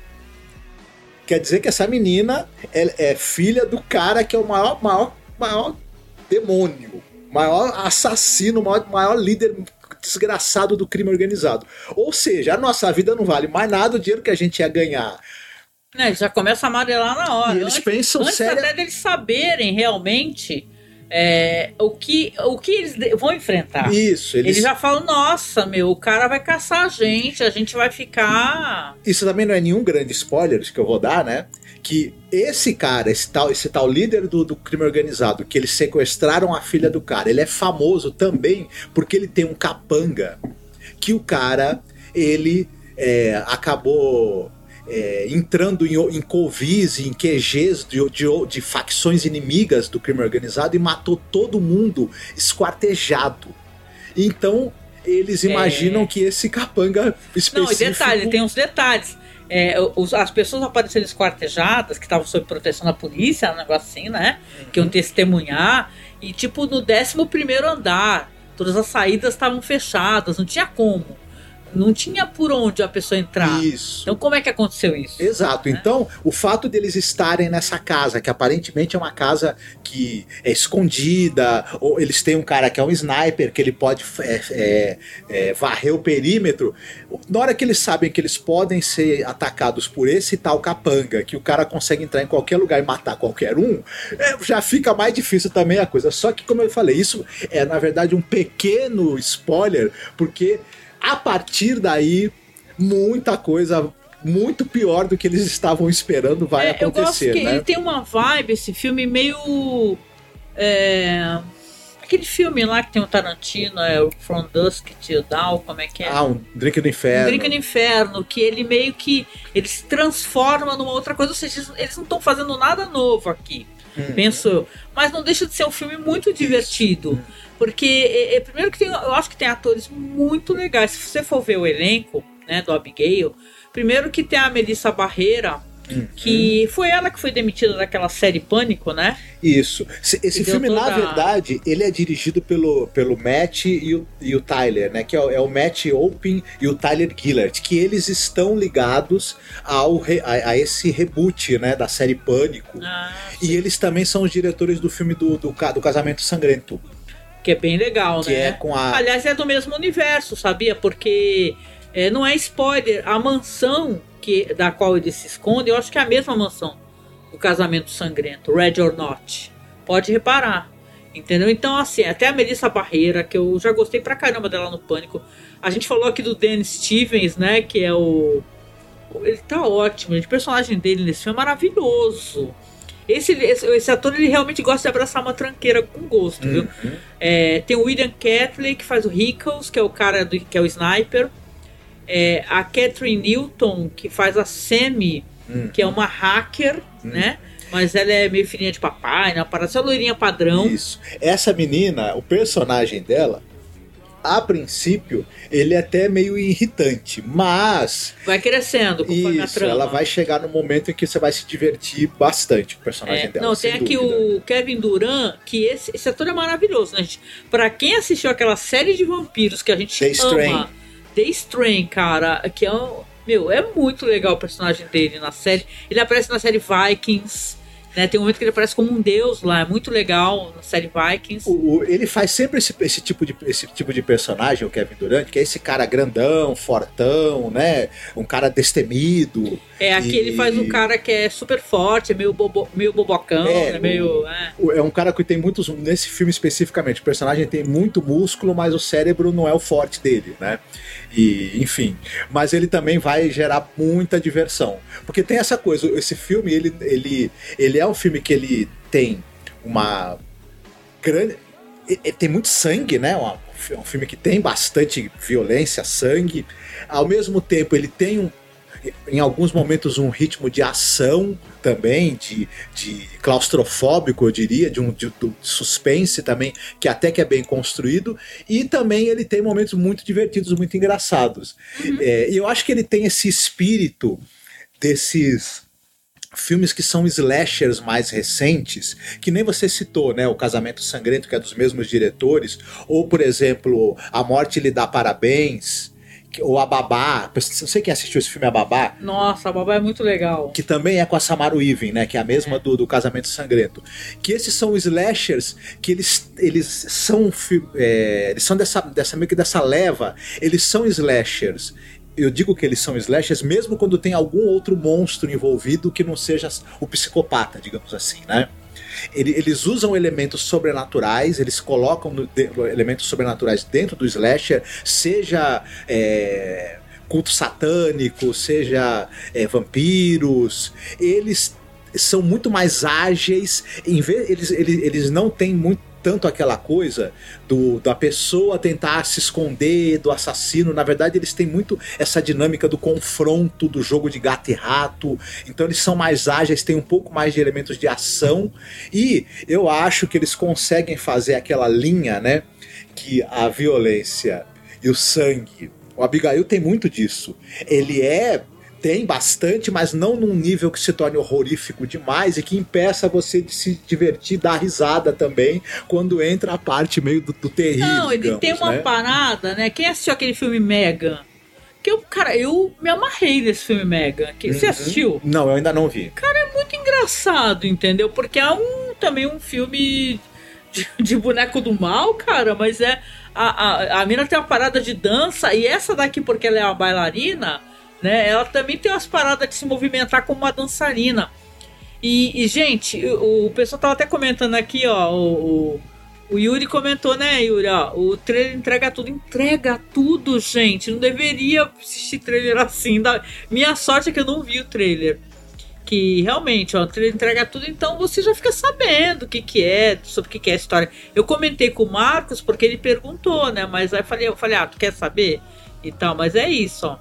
Quer dizer que essa menina é, é filha do cara que é o maior, maior, maior demônio, maior assassino, maior, maior líder desgraçado do crime organizado. Ou seja, a nossa vida não vale mais nada, o dinheiro que a gente ia ganhar... É, já começa a amarelar na hora. E eles antes, pensam antes sério... até deles saberem realmente... É, o, que, o que eles vão enfrentar. Isso, eles... eles já falam, nossa, meu, o cara vai caçar a gente, a gente vai ficar... Isso também não é nenhum grande spoiler que eu vou dar, né? Que esse cara, esse tal, esse tal líder do, do crime organizado, que eles sequestraram a filha do cara, ele é famoso também porque ele tem um capanga que o cara, ele é, acabou... É, entrando em, em covis, em Q Gs de, de, de facções inimigas do crime organizado e matou todo mundo esquartejado. Então eles imaginam é... que esse capanga específico... Não, e detalhe, tem uns detalhes. É, os, as pessoas apareceram esquartejadas, que estavam sob proteção da polícia, um negócio assim, né? Uhum. Que iam testemunhar. E tipo, no décimo primeiro andar, todas as saídas estavam fechadas, não tinha como. Não tinha por onde a pessoa entrar. Isso. Então como é que aconteceu isso? Exato. Né? Então, o fato deles estarem nessa casa, que aparentemente é uma casa que é escondida, ou eles têm um cara que é um sniper, que ele pode é, é, é, varrer o perímetro. Na hora que eles sabem que eles podem ser atacados por esse tal capanga, que o cara consegue entrar em qualquer lugar e matar qualquer um, é, já fica mais difícil também a coisa. Só que, como eu falei, isso é na verdade um pequeno spoiler, porque a partir daí, muita coisa muito pior do que eles estavam esperando vai é, acontecer. Eu gosto que né? ele tem uma vibe, esse filme, meio... É, aquele filme lá que tem o Tarantino, é o From Dusk Till Dawn, como é que é? Ah, um Drink no Inferno. Um Drink no Inferno, que ele meio que... ele se transforma numa outra coisa, ou seja, eles não estão fazendo nada novo aqui, hum. penso eu. Mas não deixa de ser um filme muito divertido. Hum. Porque, é, é, primeiro que tem, eu acho que tem atores muito legais. Se você for ver o elenco, né, do Abigail, primeiro que tem a Melissa Barrera, uhum. que foi ela que foi demitida daquela série Pânico, né? Isso. Esse filme, toda... na verdade, ele é dirigido pelo, pelo Matt e o, e o Tyler, né? Que é o, é o Matt Olpin e o Tyler Gillard, que eles estão ligados ao, a, a esse reboot, né, da série Pânico. Ah, e eles também são os diretores do filme do, do, do Casamento Sangrento. Que é bem legal, que né? É com a... Aliás, é do mesmo universo, sabia? Porque é, não é spoiler, a mansão que, da qual ele se esconde, eu acho que é a mesma mansão do Casamento Sangrento, Red or Not. Pode reparar, entendeu? Então, assim, até a Melissa Barreira, que eu já gostei pra caramba dela no Pânico. A gente falou aqui do Dan Stevens, né? Que é o... ele tá ótimo, gente. O personagem dele nesse filme é maravilhoso. Esse, esse, esse ator, ele realmente gosta de abraçar uma tranqueira com gosto, uhum. viu? É, tem o William Catley, que faz o Rickles, que é o cara do, que é o sniper. É, a Catherine Newton, que faz a Sammy, uhum. que é uma hacker, uhum. né? Mas ela é meio filhinha de papai, né? Parece a loirinha padrão. Isso. Essa menina, o personagem dela, a princípio, ele é até meio irritante, mas... vai crescendo conforme isso, a trama. Ela vai chegar no momento em que você vai se divertir bastante com o personagem é, dela. Não, tem aqui dúvida. O Kevin Durant, que esse, esse ator é maravilhoso, né, gente? Pra quem assistiu aquela série de vampiros que a gente The ama... Strain. The Strain, cara, que é um... meu, é muito legal o personagem dele na série. Ele aparece na série Vikings... né, tem um momento que ele aparece como um deus lá, é muito legal na série Vikings. O, o, ele faz sempre esse, esse, tipo de, esse tipo de personagem, o Kevin Durant, que é esse cara grandão, fortão, né? Um cara destemido. É, aqui e... ele faz um cara que é super forte, é meio, bobo, meio bobocão, é, é meio... É. é um cara que tem muitos... nesse filme especificamente, o personagem tem muito músculo, mas o cérebro não é o forte dele, né? E, enfim, mas ele também vai gerar muita diversão. Porque tem essa coisa, esse filme, ele, ele, ele é um filme que ele tem uma grande... e, e tem muito sangue, né? É um filme que tem bastante violência, sangue. Ao mesmo tempo, ele tem um, em alguns momentos um ritmo de ação também, de, de claustrofóbico, eu diria, de um de, de suspense também, que até que é bem construído, e também ele tem momentos muito divertidos, muito engraçados. Uhum. É, e eu acho que ele tem esse espírito desses filmes que são slashers mais recentes, que nem você citou, né? O Casamento Sangrento, que é dos mesmos diretores, ou, por exemplo, A Morte Lhe Dá Parabéns, ou A Babá. Não sei quem assistiu esse filme, A Babá. Nossa, A Babá é muito legal. Que também é com a Samara Weaving, né? Que é a mesma é. Do, do Casamento Sangrento. Que esses são slashers que eles, eles são é, eles são dessa, dessa meio que dessa leva, eles são slashers. Eu digo que eles são slashers mesmo quando tem algum outro monstro envolvido que não seja o psicopata, digamos assim, né? Eles usam elementos sobrenaturais, eles colocam no, de, elementos sobrenaturais dentro do slasher, seja é, culto satânico, seja é, vampiros. Eles são muito mais ágeis, em vez, eles, eles, eles não têm muito tanto aquela coisa do, da pessoa tentar se esconder do assassino. Na verdade, eles têm muito essa dinâmica do confronto, do jogo de gato e rato. Então eles são mais ágeis, têm um pouco mais de elementos de ação, e eu acho que eles conseguem fazer aquela linha, né, que a violência e o sangue, o Abigail tem muito disso. Ele é Tem bastante, mas não num nível que se torne horrorífico demais e que impeça você de se divertir, dar risada também, quando entra a parte meio do, do terrível. Não, ele digamos, tem uma né? parada, né? Quem assistiu aquele filme Megan? Que eu, cara, eu me amarrei nesse filme Megan. Que, uhum. Você assistiu? Não, eu ainda não vi. Cara, é muito engraçado, entendeu? Porque é um, também um filme de, de boneco do mal, cara, mas é... A, a, a mina tem uma parada de dança, e essa daqui, porque ela é uma bailarina... Né? Ela também tem umas paradas de se movimentar como uma dançarina. E, e gente, o, o pessoal tava até comentando aqui, ó. O, o, o Yuri comentou, né, Yuri? Ó, o trailer entrega tudo. Entrega tudo, gente. Não deveria assistir trailer assim. Da... Minha sorte é que eu não vi o trailer. Que realmente, ó, o trailer entrega tudo. Então você já fica sabendo o que, que é, sobre o que, que é a história. Eu comentei com o Marcos porque ele perguntou, né? Mas aí eu falei, eu falei, ah, tu quer saber? E tal, mas é isso, ó.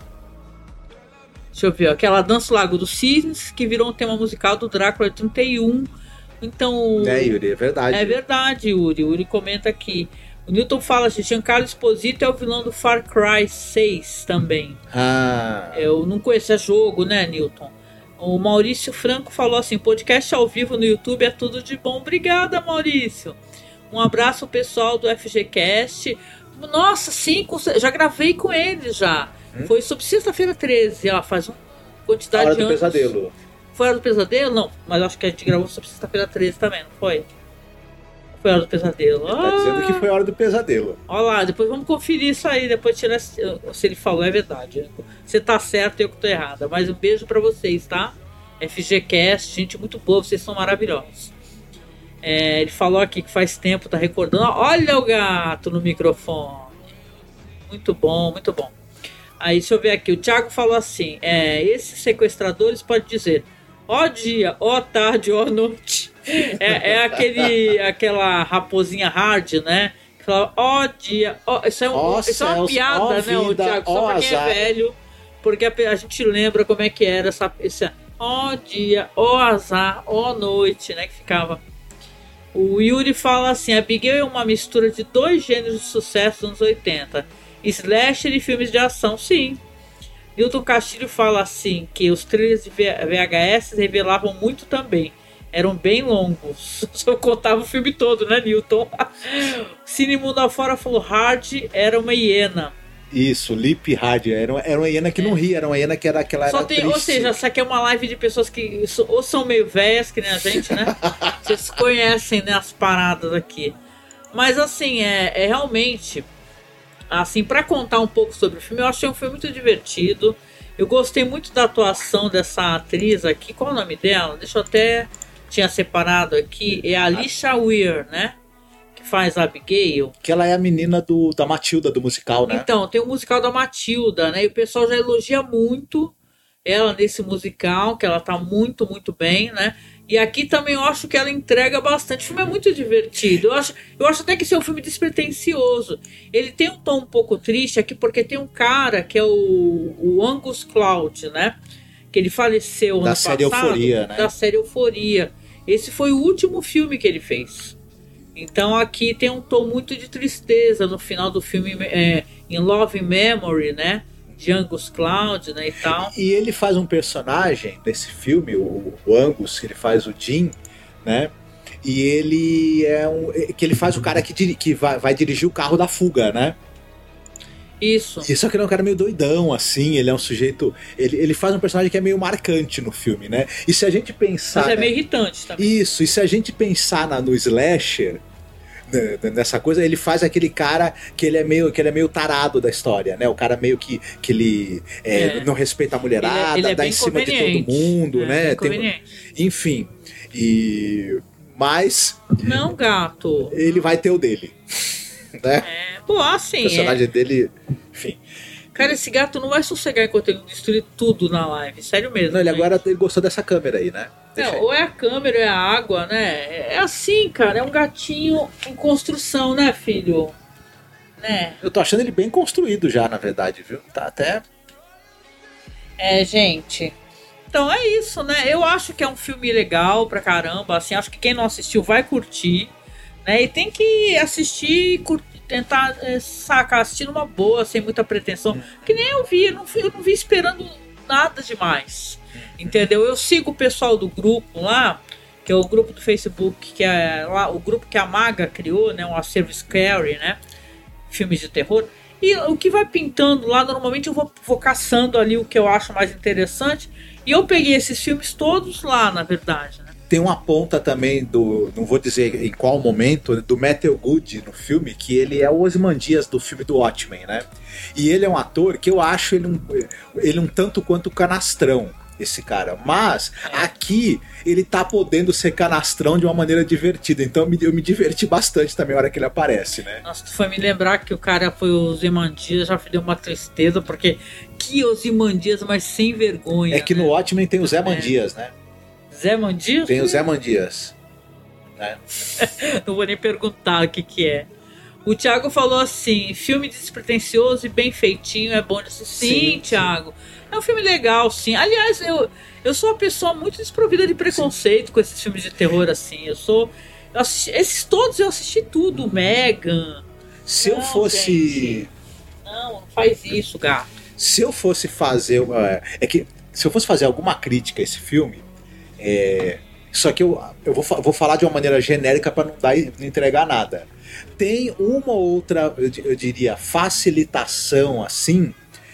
Deixa eu ver, aquela Dança Lago dos Cisnes, que virou um tema musical do Drácula de trinta e um. Então... É, Yuri, é verdade. É verdade, Yuri. O Yuri comenta aqui. O Newton fala assim, Giancarlo Esposito é o vilão do Far Cry seis também. Ah. Eu não conheço esse jogo, né, Newton? O Maurício Franco falou assim, podcast ao vivo no YouTube é tudo de bom. Obrigada, Maurício. Um abraço ao pessoal do F G Cast. Nossa, sim, já gravei com eles já. Foi sobre sexta-feira treze, ela faz uma quantidade Hora de do anos. Pesadelo. Foi Hora do Pesadelo? Não, mas acho que a gente gravou sobre sexta-feira treze também, não foi? Foi Hora do Pesadelo. Ele tá ah, dizendo que foi Hora do Pesadelo. Olha lá, depois vamos conferir isso aí, depois tirar se ele falou, é verdade. Você tá certo e eu que tô errada. Mas um beijo pra vocês, tá? F G Cast, gente muito boa, vocês são maravilhosos. É, ele falou aqui que faz tempo, tá recordando. Olha o gato no microfone. Muito bom, muito bom. Aí, deixa eu ver aqui, o Thiago falou assim, é, esses sequestradores podem dizer, ó dia, ó tarde, ó noite. É, é aquele, aquela raposinha hard, né? Que fala, ó dia, ó, isso é, um, ó isso céus, é uma piada, ó né, vida, o Thiago? Só pra quem azar. é velho, porque a, a gente lembra como é que era essa, esse ó dia, ó azar, ó noite, né, que ficava. O Yuri fala assim, Abigail é uma mistura de dois gêneros de sucesso dos anos oitenta. Slasher e filmes de ação, sim. Newton Castilho fala assim, que os trailers de V H S revelavam muito também. Eram bem longos. Só contava o filme todo, né, Newton? Cine Mundo Afora falou, Hard era uma hiena. Isso, Lip Hard. Era uma, era uma hiena que é. não ria, era uma hiena que era aquela. Só era tem, triste. ou seja, essa aqui é uma live de pessoas que ou são meio velhas, que nem a gente, né? Vocês conhecem, né, as paradas aqui. Mas assim, é, é realmente... Assim, pra contar um pouco sobre o filme, eu achei um filme muito divertido. Eu gostei muito da atuação dessa atriz aqui. Qual é o nome dela? Deixa eu até... Tinha separado aqui. É a Alicia Weir, né? Que faz a Abigail. Que ela é a menina do, da Matilda, do musical, né? Então, tem o musical da Matilda, né? E o pessoal já elogia muito ela nesse musical, que ela tá muito, muito bem, né? E aqui também eu acho que ela entrega bastante. O filme é muito divertido. Eu acho, eu acho até que esse é um filme despretensioso. Ele tem um tom um pouco triste aqui, porque tem um cara que é o, o Angus Cloud, né? Que ele faleceu da ano série passado. Euforia, né? Da série Euforia. Esse foi o último filme que ele fez. Então aqui tem um tom muito de tristeza no final do filme, é, In Love and Memory, né? De Angus Cloud, né, e tal. E ele faz um personagem nesse filme, o, o Angus, que ele faz o Jim, né? E ele é um... que ele faz o cara que, que vai, vai dirigir o carro da fuga, né? Isso. E só que ele é um cara meio doidão, assim, ele é um sujeito... Ele, ele faz um personagem que é meio marcante no filme, né? E se a gente pensar... Mas é né? meio irritante também. Isso, e se a gente pensar na, no slasher... nessa coisa, ele faz aquele cara que ele é meio, que ele é meio tarado da história, né? O cara meio que, que ele é, é. não respeita a mulherada, ele é, ele é dá em cima de todo mundo, é, né? Tem, enfim, e mas não, gato. Ele vai ter o dele, né? É, pô, assim. O personagem é. dele, enfim. Cara, esse gato não vai sossegar enquanto ele destruir tudo na live, sério mesmo. Não, ele gente. agora ele gostou dessa câmera aí, né? Não, ou é a câmera, ou é a água, né? É assim, cara, é um gatinho em construção, né, filho? Né? Eu tô achando ele bem construído já, na verdade, viu? Tá até... É, gente... Então é isso, né? Eu acho que é um filme legal pra caramba, assim, acho que quem não assistiu vai curtir, né? E tem que assistir, curtir, tentar é, sacar, assistir numa boa, sem muita pretensão. Hum. Que nem eu vi, eu não, eu não vi esperando nada demais. Entendeu? Eu sigo o pessoal do grupo lá, que é o grupo do Facebook, que é lá, o grupo que a Maga criou, né? Um acervo Scary, né? Filmes de terror. E o que vai pintando lá, normalmente eu vou, vou caçando ali o que eu acho mais interessante. E eu peguei esses filmes todos lá, na verdade, né? Tem uma ponta também do, não vou dizer em qual momento, do Matthew Good no filme, que ele é o Ozymandias do filme do Watchmen, né? E ele é um ator que eu acho ele um, ele um tanto quanto canastrão, esse cara. Mas aqui ele tá podendo ser canastrão de uma maneira divertida. Então eu me, eu me diverti bastante também na hora que ele aparece, né? Nossa, tu foi me lembrar que o cara foi o Ozymandias, já deu uma tristeza, porque que Ozymandias, mas sem vergonha. É que né? no Watchmen tem o Zé Mandias, né? Zé Mandias? Tem o Zé Mandias. Né? Não vou nem perguntar o que que é. O Thiago falou assim, filme despretensioso e bem feitinho, é bom de assistir. Sim, sim, Thiago. É um filme legal, sim. Aliás, eu, eu sou uma pessoa muito desprovida de preconceito sim. com esses filmes de terror, assim. Eu sou... Eu assisti, esses todos eu assisti tudo. Megan. Se não, eu fosse... Gente. Não, não faz isso, gato. Se eu fosse fazer... É que se eu fosse fazer alguma crítica a esse filme... É, só que eu, eu vou, vou falar de uma maneira genérica para não, dar, não entregar nada. Tem uma outra, eu, eu diria, facilitação assim,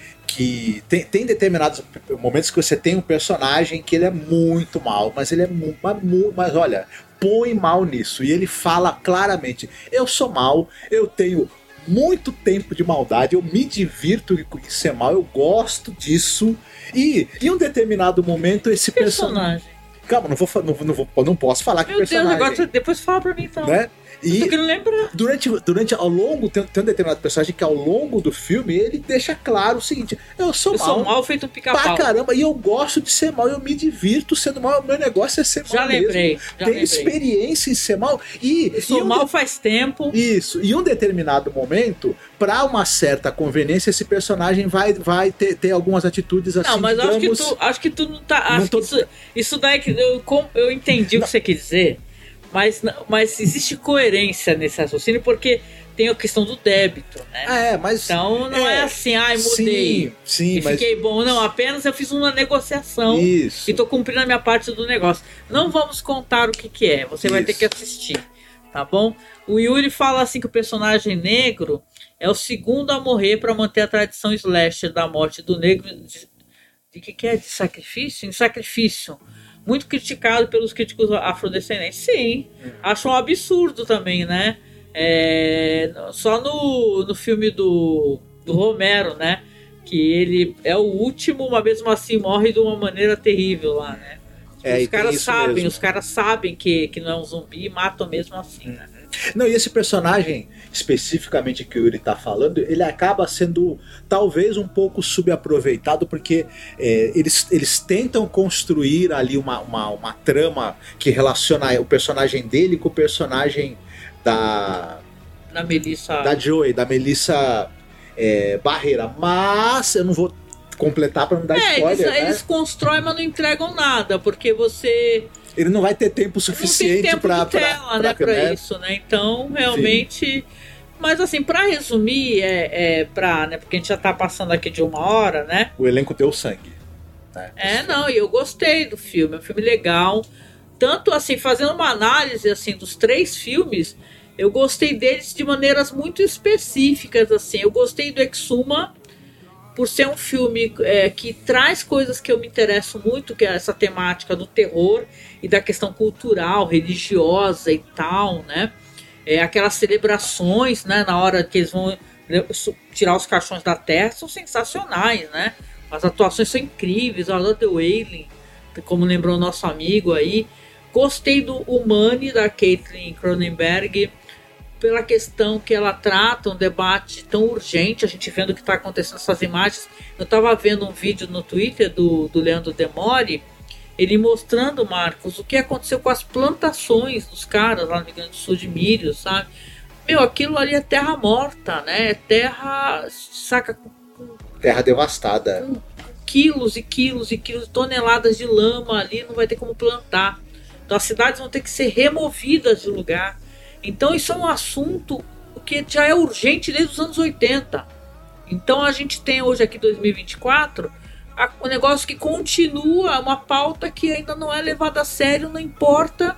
que tem, tem determinados momentos que você tem um personagem que ele é muito mal, mas ele é muito, mas, mas olha, põe mal nisso, e ele fala claramente, eu sou mal, eu tenho muito tempo de maldade, eu me divirto em ser mal, eu gosto disso, e em um determinado momento esse personagem, personagem calma, não, vou, não, não, vou, não posso falar que Meu personagem... Deus, agora depois fala pra mim então. Né? E eu tô querendo lembrar. Durante, durante ao longo, tem, tem um determinado personagem que ao longo do filme, ele deixa claro o seguinte, eu sou eu mal. Eu sou mal feito um pica-pau. Pra caramba, e eu gosto de ser mal, eu me divirto sendo mal, o meu negócio é ser mal já mesmo. Lembrei, já tem lembrei. experiência em ser mal. E, eu sou e um mal de... faz tempo. Isso, e em um determinado momento, pra uma certa conveniência, esse personagem vai, vai ter, ter algumas atitudes assim, não, mas digamos... acho que tu, acho que tu não tá... Acho não tô... que isso, isso daí que eu, eu entendi não. o que você quer dizer. Mas, mas existe coerência nesse raciocínio porque tem a questão do débito, né? Ah, é, mas... Então não é, é assim, ai, mudei. Sim, sim, e mas... fiquei bom. Não, apenas eu fiz uma negociação. Isso. E tô cumprindo a minha parte do negócio. Não vamos contar o que que é. Você Isso. vai ter que assistir, tá bom? O Yuri fala assim que o personagem negro é o segundo a morrer para manter a tradição slasher da morte do negro. De, de que que é? De sacrifício? Em sacrifício. Muito criticado pelos críticos afrodescendentes. Sim, hum. acho um absurdo também, né? É, só no, no filme do, do Romero, né? Que ele é o último, mas mesmo assim morre de uma maneira terrível lá, né? É, os caras sabem, mesmo. os caras sabem que, que não é um zumbi e matam mesmo assim, né? Não, e esse personagem, especificamente que o Yuri tá falando, ele acaba sendo talvez um pouco subaproveitado, porque é, eles, eles tentam construir ali uma, uma, uma trama que relaciona o personagem dele com o personagem da... Da Melissa... Da Joey, da Melissa é, Barreira. Mas eu não vou completar pra não dar é, spoiler, eles, né? eles constroem, mas não entregam nada, porque você... Ele não vai ter tempo suficiente tempo pra, de tela, pra, né, pra, pra né? isso, né? Então, realmente... Sim. Mas assim, pra resumir, é, é pra, né, porque a gente já tá passando aqui de uma hora, né? O elenco deu sangue. Né? É, não, e eu gostei do filme, é um filme legal. Tanto assim, fazendo uma análise assim dos três filmes, eu gostei deles de maneiras muito específicas, assim. Eu gostei do Exuma por ser um filme é, que traz coisas que eu me interesso muito, que é essa temática do terror e da questão cultural, religiosa e tal, né? É, aquelas celebrações, né, na hora que eles vão tirar os caixões da terra, são sensacionais, né? As atuações são incríveis, a hora do Wailing, como lembrou o nosso amigo aí. Gostei do Humane, da Caitlin Cronenberg, pela questão que ela trata um debate tão urgente, a gente vendo o que está acontecendo nessas imagens. Eu estava vendo um vídeo no Twitter do, do Leandro Demore, ele mostrando, Marcos, o que aconteceu com as plantações dos caras lá no Rio Grande do Sul de milho, sabe? Meu, aquilo ali é terra morta, né? É terra, saca? Terra devastada. Com quilos e quilos e quilos, toneladas de lama ali, não vai ter como plantar. Então as cidades vão ter que ser removidas de lugar. Então isso é um assunto que já é urgente desde os anos oitenta. Então a gente tem hoje aqui dois mil e vinte e quatro um negócio que continua, uma pauta que ainda não é levada a sério, não importa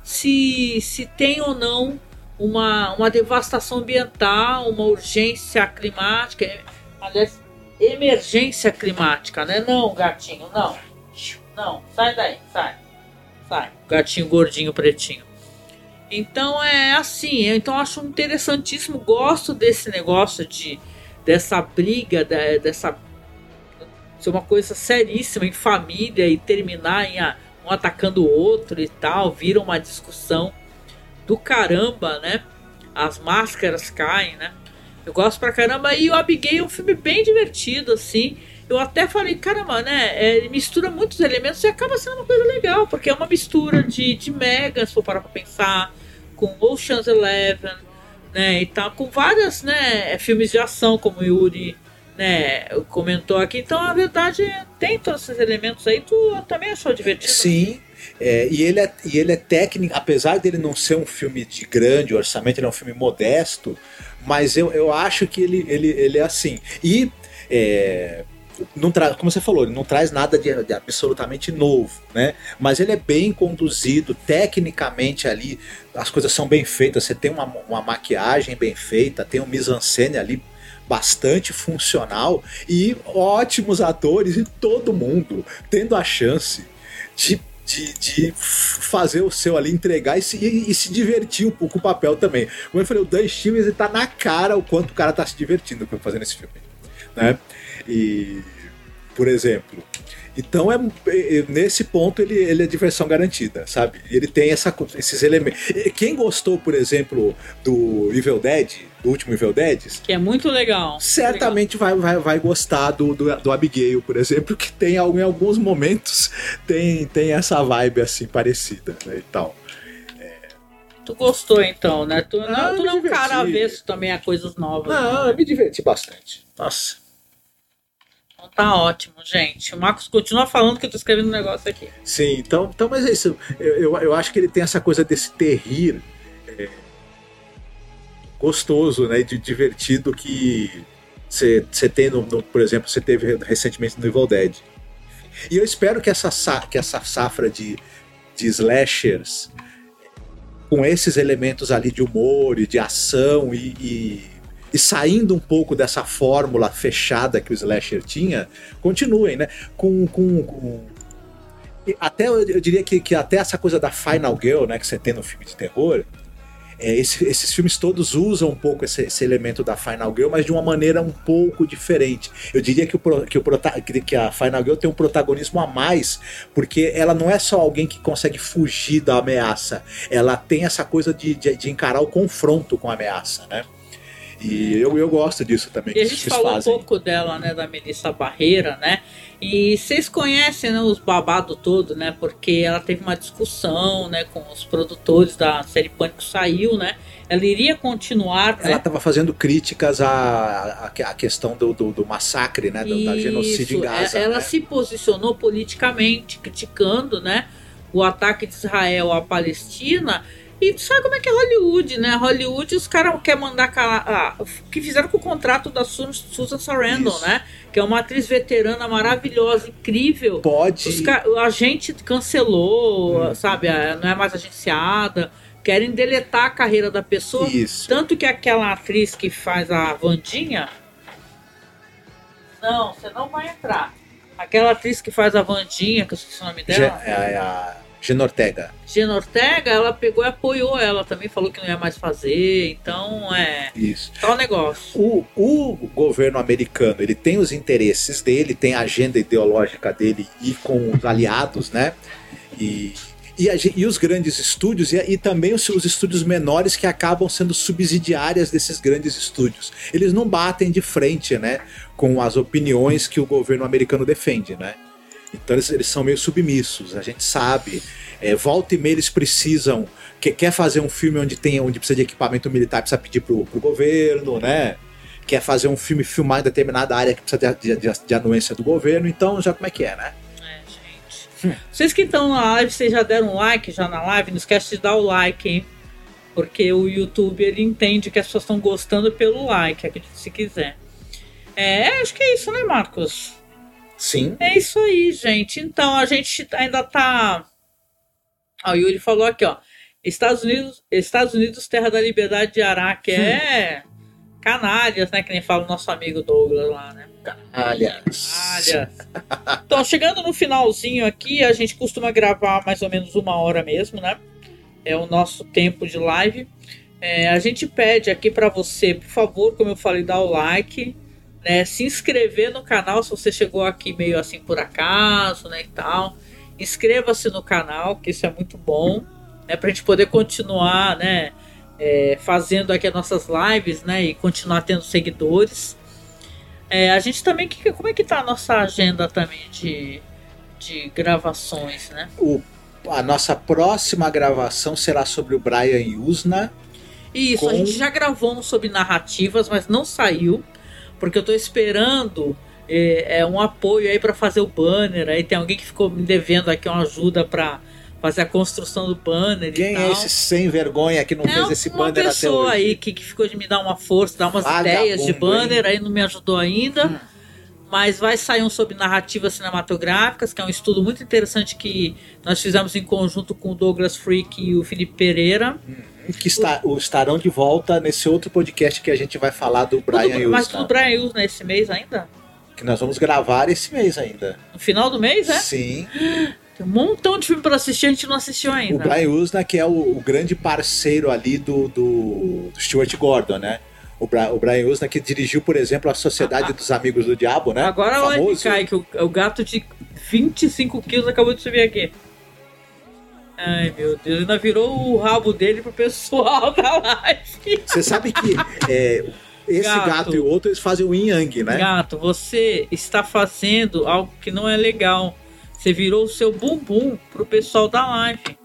se, se tem ou não uma, uma devastação ambiental, uma urgência climática, aliás, emergência climática, né? Não, gatinho, não. Não, sai daí, sai. Sai, gatinho gordinho, pretinho. Então é assim, então eu acho interessantíssimo, gosto desse negócio de dessa briga, dessa ser uma coisa seríssima em família e terminar em a, um atacando o outro e tal, vira uma discussão do caramba, né? As máscaras caem, né? Eu gosto pra caramba. E o Abigail é um filme bem divertido, assim. Eu até falei, caramba, né? É, ele mistura muitos elementos e acaba sendo uma coisa legal, porque é uma mistura de, de Megan, se for parar pra pensar, com Ocean's Eleven, né? E tal, com várias, né, filmes de ação, como o Yuri, né, comentou aqui. Então, a verdade, tem todos esses elementos aí. Tu também achou divertido? Sim. É, e, ele é, e ele é técnico, apesar dele não ser um filme de grande orçamento, ele é um filme modesto, mas eu, eu acho que ele, ele, ele é assim. E, é, não tra- como você falou, ele não traz nada de, de absolutamente novo, né? Mas ele é bem conduzido, tecnicamente ali, as coisas são bem feitas, você tem uma, uma maquiagem bem feita, tem um mise-en-scène ali bastante funcional e ótimos atores e todo mundo tendo a chance de De, de fazer o seu ali, entregar e se, e, e se divertir um pouco com o papel também. Como eu falei, o Dan Stevens, ele tá na cara o quanto o cara tá se divertindo fazendo esse filme, né? E, por exemplo, então é, é nesse ponto ele, ele é diversão garantida, sabe? Ele tem essa, esses elementos. Quem gostou, por exemplo, do Evil Dead, do último Evil Dead, que é muito legal, certamente legal. Vai, vai, vai gostar do, do, do Abigail, por exemplo, que tem em alguns momentos tem, tem essa vibe assim parecida, né, e tal. É... Tu gostou então, né? Tu não, ah, tu não é um cara avesso também a coisas novas. Não, né? eu me diverti bastante. Nossa. Então tá ótimo, gente. O Marcos continua falando que eu tô escrevendo um negócio aqui. Sim, então, então mas é isso. Eu, eu, eu acho que ele tem essa coisa desse terrir é, gostoso, né, de divertido que você tem, no, no, por exemplo, você teve recentemente no Evil Dead. E eu espero que essa, que essa safra de, de slashers, com esses elementos ali de humor e de ação e, e, e saindo um pouco dessa fórmula fechada que o slasher tinha, continuem, né? Com, com, com... Até, eu diria que, que até essa coisa da Final Girl, né, que você tem no filme de terror, é, esse, esses filmes todos usam um pouco esse, esse elemento da Final Girl, mas de uma maneira um pouco diferente. Eu diria que, o, que, o, que a Final Girl tem um protagonismo a mais, porque ela não é só alguém que consegue fugir da ameaça, ela tem essa coisa de, de, de encarar o confronto com a ameaça, né? E eu, eu gosto disso também. E a gente falou fazem. um pouco dela, né, da Melissa Barreira, né? E vocês conhecem, né, os babados todo, né? Porque ela teve uma discussão, né, com os produtores da série Pânico, saiu, né? Ela iria continuar. Ela estava né? fazendo críticas à, à questão do, do, do massacre, né? Do, da genocídio em Gaza. Ela né? se posicionou politicamente, criticando, né, o ataque de Israel à Palestina. E sabe como é que é Hollywood, né? Hollywood, os caras querem mandar calar. Ah, o que fizeram com o contrato da Susan Sarandon, Isso. né? Que é uma atriz veterana maravilhosa, incrível. Pode. Os ca... A gente cancelou, hum. sabe? Não é mais agenciada. Querem deletar a carreira da pessoa. Isso. Tanto que aquela atriz que faz a Wandinha. Não, você não vai entrar. Aquela atriz que faz a Wandinha, que eu esqueci o nome dela. É, é a. Gina Ortega. Gina Ortega, ela pegou e apoiou ela também, falou que não ia mais fazer, então é... Isso. Tal negócio. O, o governo americano, ele tem os interesses dele, tem a agenda ideológica dele e com os aliados, né? E, e, a, e os grandes estúdios, e, e também os, os estúdios menores que acabam sendo subsidiárias desses grandes estúdios. Eles não batem de frente, né, com as opiniões que o governo americano defende, né? Então eles, eles são meio submissos, a gente sabe. É, volta e meia eles precisam, que, quer fazer um filme onde, tem, onde precisa de equipamento militar, precisa pedir pro, pro governo, né? Quer fazer um filme, filmar em determinada área que precisa de, de, de anuência do governo, então já como é que é, né? É, gente. Hum. Vocês que estão na live, vocês já deram um like já na live? Não esquece de dar o like, hein? Porque o YouTube, ele entende que as pessoas estão gostando pelo like, acredite se quiser. É, acho que é isso, né, Marcos? Sim. É isso aí, gente. Então, a gente ainda tá... Ó, o Yuri falou aqui, ó. Estados Unidos, Estados Unidos, terra da liberdade de Araque. É canalhas, né? Que nem fala o nosso amigo Douglas lá, né? Canalhas. Canalhas. Então, chegando no finalzinho aqui, a gente costuma gravar mais ou menos uma hora mesmo, né? É o nosso tempo de live. É, a gente pede aqui pra você, por favor, como eu falei, dar o like... Né, se inscrever no canal se você chegou aqui meio assim por acaso, né, e tal. Inscreva-se no canal, que isso é muito bom, né, pra gente poder continuar, né, é, fazendo aqui as nossas lives, né, e continuar tendo seguidores. É, a gente também, que, como é que tá a nossa agenda também de, de gravações, né? O, a nossa próxima gravação será sobre o Brian Yuzna. Isso, com... a gente já gravou um sobre narrativas, mas não saiu. Porque eu tô esperando é, é, um apoio aí para fazer o banner. Aí tem alguém que ficou me devendo aqui uma ajuda para fazer a construção do banner. Quem e tal. é esse sem vergonha que não é fez esse banner até hoje? Uma pessoa aí que, que ficou de me dar uma força, dar umas Vagabundo, ideias de banner, hein? aí não me ajudou ainda. Hum. Mas vai sair um sobre narrativas cinematográficas, que é um estudo muito interessante que nós fizemos em conjunto com o Douglas Freak e o Felipe Pereira. Hum. Que está, estarão de volta nesse outro podcast que a gente vai falar do Brian Yuzna. Mas do Brian Yuzna esse mês ainda? Que nós vamos gravar esse mês ainda. No final do mês, é? Sim. Tem um montão de filme para assistir, a gente não assistiu ainda. O Brian Yuzna, que é o, o grande parceiro ali do, do, do Stuart Gordon, né? O, Bra, o Brian Yuzna, que dirigiu, por exemplo, a Sociedade ah, dos Amigos do Diabo, né? Agora onde cai, que o, o gato de vinte e cinco quilos acabou de subir aqui. Ai, meu Deus, ainda virou o rabo dele pro pessoal da live. Você sabe que é, esse gato, gato e o outro, eles fazem o yin yang, né? Gato, você está fazendo algo que não é legal. Você virou o seu bumbum pro pessoal da live.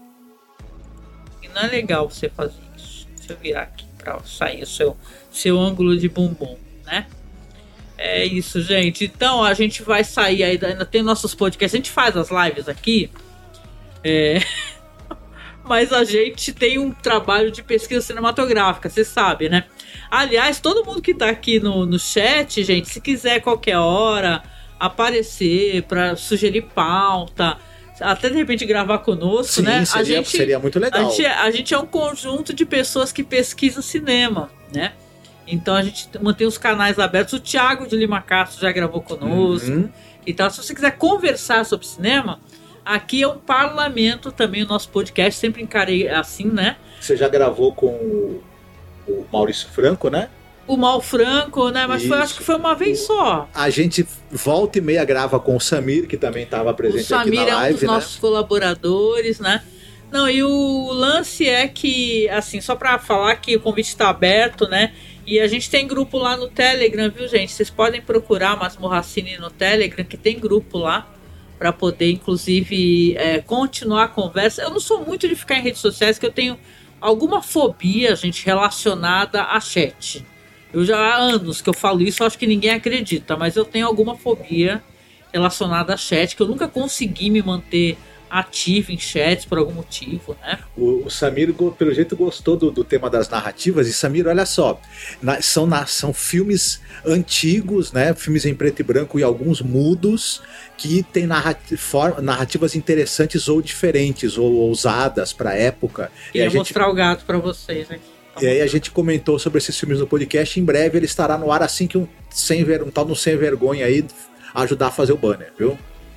E não é legal você fazer isso. Deixa eu virar aqui pra sair o seu, seu ângulo de bumbum, né? É isso, gente. Então, a gente vai sair aí, ainda tem nossos podcasts. A gente faz as lives aqui. É... Mas a gente tem um trabalho de pesquisa cinematográfica, você sabe, né? Aliás, todo mundo que tá aqui no, no chat, gente, se quiser qualquer hora aparecer para sugerir pauta, até de repente gravar conosco, Sim, né? Seria, a gente, seria muito legal. A gente, a gente é um conjunto de pessoas que pesquisam cinema, né? Então a gente mantém os canais abertos. O Thiago de Lima Castro já gravou conosco. Uhum. Então, se você quiser conversar sobre cinema, Aqui é um parlamento também, o nosso podcast, sempre encarei assim, né? Você já gravou com o, o Maurício Franco, né? O Mal Franco, né? Mas foi, acho que foi uma vez só. A gente volta e meia grava com o Samir, que também estava presente aqui na live. O Samir é um dos né? nossos colaboradores, né? Não, e o lance é que, assim, só pra falar que o convite está aberto, né? E a gente tem grupo lá no Telegram, viu, gente? Vocês podem procurar Masmorra Cine no Telegram, que tem grupo lá, para poder, inclusive, é, continuar a conversa. Eu não sou muito de ficar em redes sociais, que eu tenho alguma fobia, gente, relacionada a chat. Eu já há anos que eu falo isso, eu acho que ninguém acredita, mas eu tenho alguma fobia relacionada a chat, que eu nunca consegui me manter ativo em chats por algum motivo, né? O, o Samir, pelo jeito, gostou do, do tema das narrativas. E Samir, olha só, na, são, na, são filmes antigos, né? Filmes em preto e branco e alguns mudos, que tem narrati for, narrativas interessantes ou diferentes, ou ousadas para a época. Queria e a gente... mostrar o gato para vocês aqui. E aí a gente comentou sobre esses filmes no podcast. Em breve ele estará no ar assim que um, sem ver, um tal no Sem Vergonha aí ajudar a fazer o banner, viu?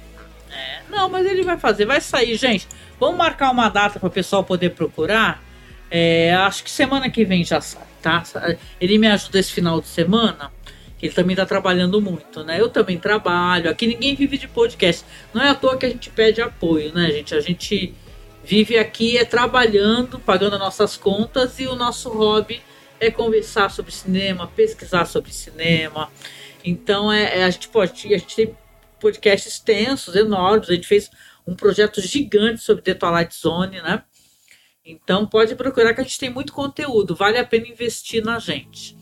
É, não, mas ele vai fazer, vai sair, gente. Vamos marcar uma data para o pessoal poder procurar. É, acho que semana que vem já sai, tá? Ele me ajuda esse final de semana, que ele também tá trabalhando muito, né? Eu também trabalho. Aqui ninguém vive de podcast. Não é à toa que a gente pede apoio, né, gente? A gente vive aqui é trabalhando, pagando as nossas contas, e o nosso hobby é conversar sobre cinema, pesquisar sobre cinema. Então é, é, a gente pode, a gente tem podcasts extensos, enormes. A gente fez um projeto gigante sobre The Twilight Zone, né? Então pode procurar, que a gente tem muito conteúdo, vale a pena investir na gente.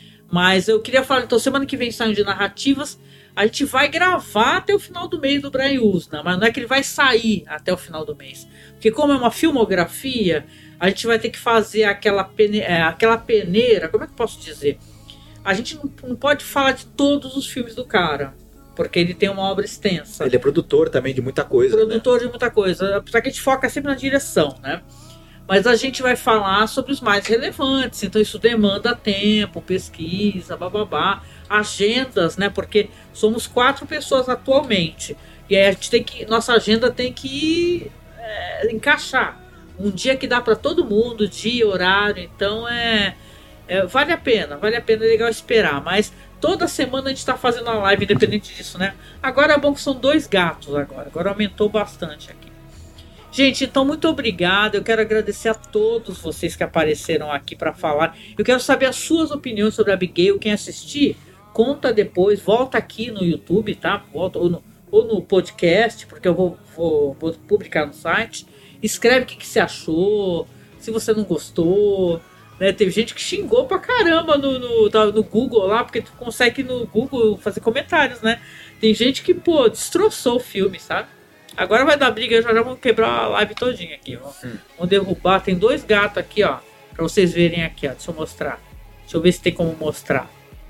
Mas eu queria falar, então semana que vem saem de narrativas. A gente vai gravar até o final do mês do Brian Usna, mas não é que ele vai sair até o final do mês. Porque como é uma filmografia, a gente vai ter que fazer aquela, pene, é, aquela peneira, como é que eu posso dizer? A gente não, não pode falar de todos os filmes do cara, porque ele tem uma obra extensa. Ele é produtor também de muita coisa. Produtor né? de muita coisa, apesar que a gente foca sempre na direção, né? Mas a gente vai falar sobre os mais relevantes, então isso demanda tempo, pesquisa, bababá, agendas, né? Porque somos quatro pessoas atualmente, e aí a gente tem que, nossa agenda tem que é, encaixar. Um dia que dá para todo mundo, dia, horário, então é, é vale a pena, vale a pena, é legal esperar, mas toda semana a gente está fazendo a live independente disso, né? Agora é bom que são dois gatos agora, agora aumentou bastante aqui. Gente, então muito obrigado. Eu quero agradecer a todos vocês que apareceram aqui para falar. Eu quero saber as suas opiniões sobre Abigail. Quem assistir, conta depois. Volta aqui no YouTube, tá? Volta, ou, no, ou no podcast, porque eu vou, vou, vou publicar no site. Escreve o que, que você achou, se você não gostou. Né? Teve gente que xingou pra caramba no, no, no Google lá, porque tu consegue no Google fazer comentários, né? Tem gente que, pô, destroçou o filme, sabe? Agora vai dar briga, já já vamos quebrar a live todinha aqui, ó. Hum. Vamos derrubar, tem dois gatos aqui, ó, pra vocês verem aqui, ó, deixa eu mostrar. Deixa eu ver se tem como mostrar.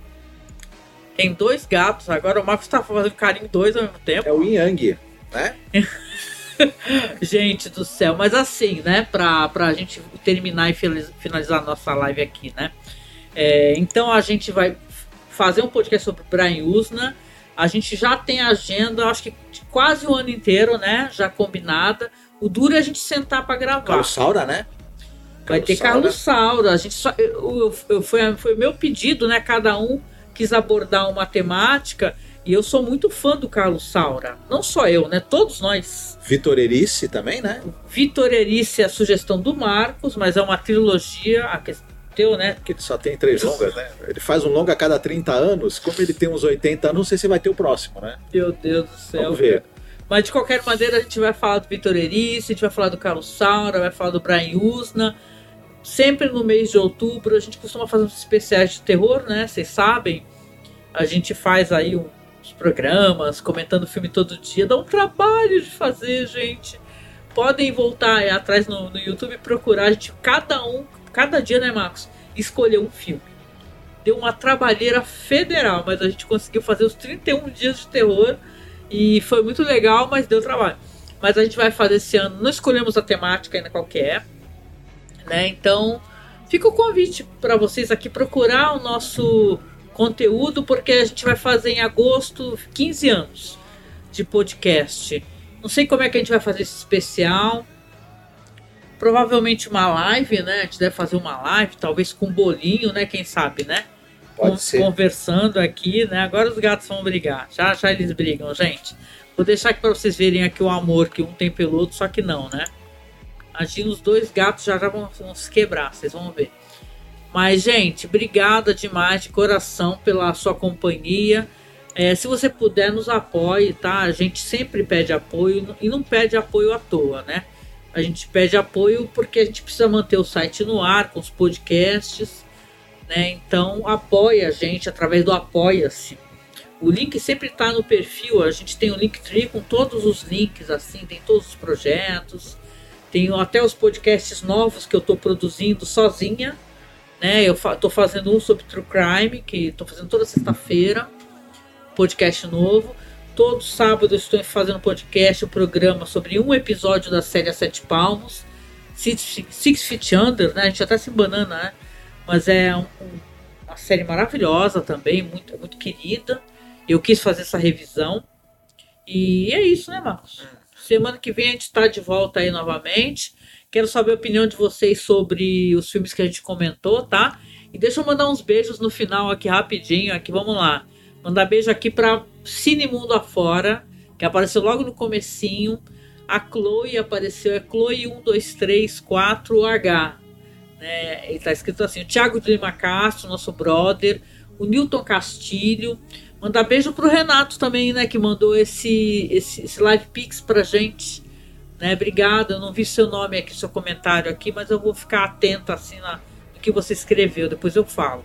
Tem dois gatos, agora o Marcos tá fazendo carinho dois ao mesmo tempo. É o Yin Yang, né? Gente do céu, mas assim, né, pra, pra gente terminar e finalizar a nossa live aqui, né. É, então a gente vai fazer um podcast sobre Brian Usna. A gente já tem a agenda, acho que quase o ano inteiro, né? Já combinada. O duro é a gente sentar para gravar. Carlos Saura, né? Vai Carlos ter Saura. Carlos Saura. A gente só, eu, eu, eu, foi, foi o meu pedido, né? Cada um quis abordar uma temática. E eu sou muito fã do Carlos Saura. Não só eu, né? Todos nós. Vitor Erice também, né? Vitor Erice é a sugestão do Marcos, mas é uma trilogia. A questão teu, né? Que ele só tem três longas, né? Ele faz um longa a cada trinta anos. Como ele tem uns oitenta anos, não sei se vai ter o próximo, né? Meu Deus do céu. Vamos ver. Mas de qualquer maneira a gente vai falar do Vitor Erice, a gente vai falar do Carlos Saura, vai falar do Brian Usna. Sempre no mês de outubro a gente costuma fazer uns especiais de terror, né? Vocês sabem. A gente faz aí uns programas comentando o filme todo dia. Dá um trabalho de fazer, gente. Podem voltar aí atrás no, no YouTube e procurar. A gente, cada um, cada dia, né, Marcos? Escolher um filme. Deu uma trabalheira federal, mas a gente conseguiu fazer os trinta e um dias de terror. E foi muito legal, mas deu trabalho. Mas a gente vai fazer esse ano. Não escolhemos a temática ainda qual que é, né? Então fica o convite para vocês aqui procurar o nosso conteúdo, porque a gente vai fazer em agosto quinze anos de podcast. Não sei como é que a gente vai fazer esse especial. Provavelmente uma live, né? A gente deve fazer uma live, talvez com um bolinho, né? Quem sabe, né? Pode Con- ser. Conversando aqui, né? Agora os gatos vão brigar. Já já eles brigam, gente. Vou deixar aqui para vocês verem aqui o amor que um tem pelo outro, só que não, né? Agindo os dois gatos já já vão, vão se quebrar, vocês vão ver. Mas, gente, obrigada demais de coração pela sua companhia. É, se você puder, nos apoie, tá? A gente sempre pede apoio e não pede apoio à toa, né? A gente pede apoio porque a gente precisa manter o site no ar, com os podcasts, né? Então, apoie a gente através do Apoia-se. O link sempre está no perfil. A gente tem o Linktree com todos os links, assim, tem todos os projetos. Tem até os podcasts novos que eu estou produzindo sozinha, né? Eu estou fazendo um sobre True Crime, que estou fazendo toda sexta-feira, podcast novo. Todo sábado eu estou fazendo podcast, um programa sobre um episódio da série A Sete Palmos, Six, Six Feet Under, né? A gente até se banana, né? Mas é um, um, uma série maravilhosa também, muito, muito querida. Eu quis fazer essa revisão. E é isso, né, Marcos? Semana que vem a gente está de volta aí novamente. Quero saber a opinião de vocês sobre os filmes que a gente comentou, tá? E deixa eu mandar uns beijos no final aqui rapidinho. Aqui, vamos lá. Mandar beijo aqui para Cine Mundo Afora, que apareceu logo no comecinho. A Chloe apareceu, é Chloe um dois três quatro H. Né? Ele tá escrito assim. O Thiago de Lima Castro, nosso brother. O Newton Castilho. Mandar beijo pro Renato também, né? Que mandou esse, esse, esse live pix pra gente. Né? Obrigado. Eu não vi seu nome aqui, seu comentário aqui, mas eu vou ficar atento assim na, no que você escreveu. Depois eu falo.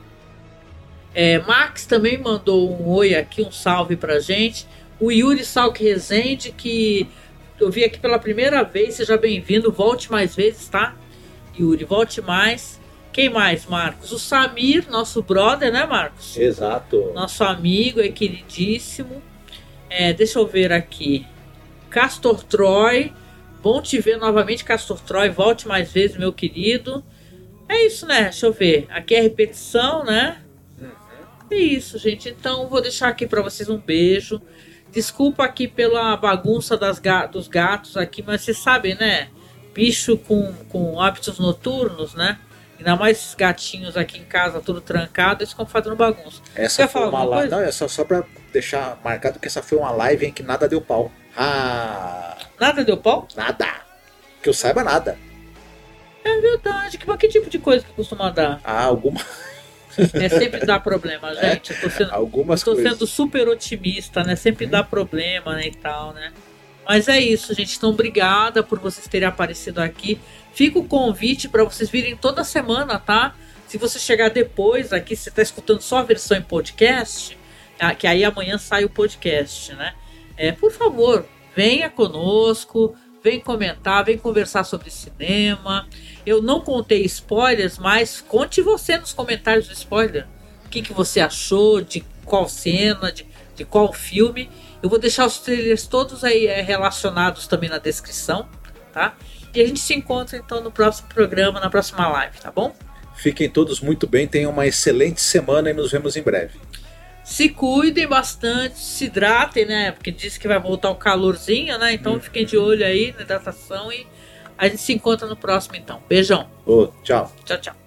É, Max também mandou um oi aqui, um salve pra gente. O Yuri Salk Rezende, que eu vi aqui pela primeira vez. Seja bem-vindo. Volte mais vezes, tá? Yuri, volte mais. Quem mais, Marcos? O Samir, nosso brother, né, Marcos? Exato. Nosso amigo, é queridíssimo. É, deixa eu ver aqui. Castor Troy. Bom te ver novamente, Castor Troy. Volte mais vezes, meu querido. É isso, né? Deixa eu ver. Aqui é a repetição, né? Uhum. É isso, gente. Então, vou deixar aqui para vocês um beijo. Desculpa aqui pela bagunça das ga- dos gatos aqui, mas vocês sabem, né? Bicho com, com hábitos noturnos, né? Ainda mais esses gatinhos aqui em casa, tudo trancado, eles ficam fazendo bagunça. Essa foi uma live. Não, é só, só pra deixar marcado que essa foi uma live em que nada deu pau. Ah. Nada deu pau? Nada. Que eu saiba, nada. É verdade. Que, que tipo de coisa que costuma dar? Ah, alguma. É, sempre dá problema, gente. Eu tô sendo, Algumas tô coisas. sendo super otimista, né? Sempre hum. dá problema, né, e tal, né? Mas é isso, gente. Então, obrigada por vocês terem aparecido aqui. Fica o convite para vocês virem toda semana, tá? Se você chegar depois aqui, você está escutando só a versão em podcast, que aí amanhã sai o podcast, né? É, por favor, venha conosco, vem comentar, vem conversar sobre cinema. Eu não contei spoilers, mas conte você nos comentários do spoiler. O que, que você achou, de qual cena, de, de qual filme. Eu vou deixar os trailers todos aí é, relacionados também na descrição, tá? E a gente se encontra então no próximo programa, na próxima live, tá bom? Fiquem todos muito bem, tenham uma excelente semana e nos vemos em breve. Se cuidem bastante, se hidratem, né? Porque diz que vai voltar o calorzinho, né? Então hum. fiquem de olho aí na hidratação e a gente se encontra no próximo então. Beijão. Oh, tchau. Tchau, tchau.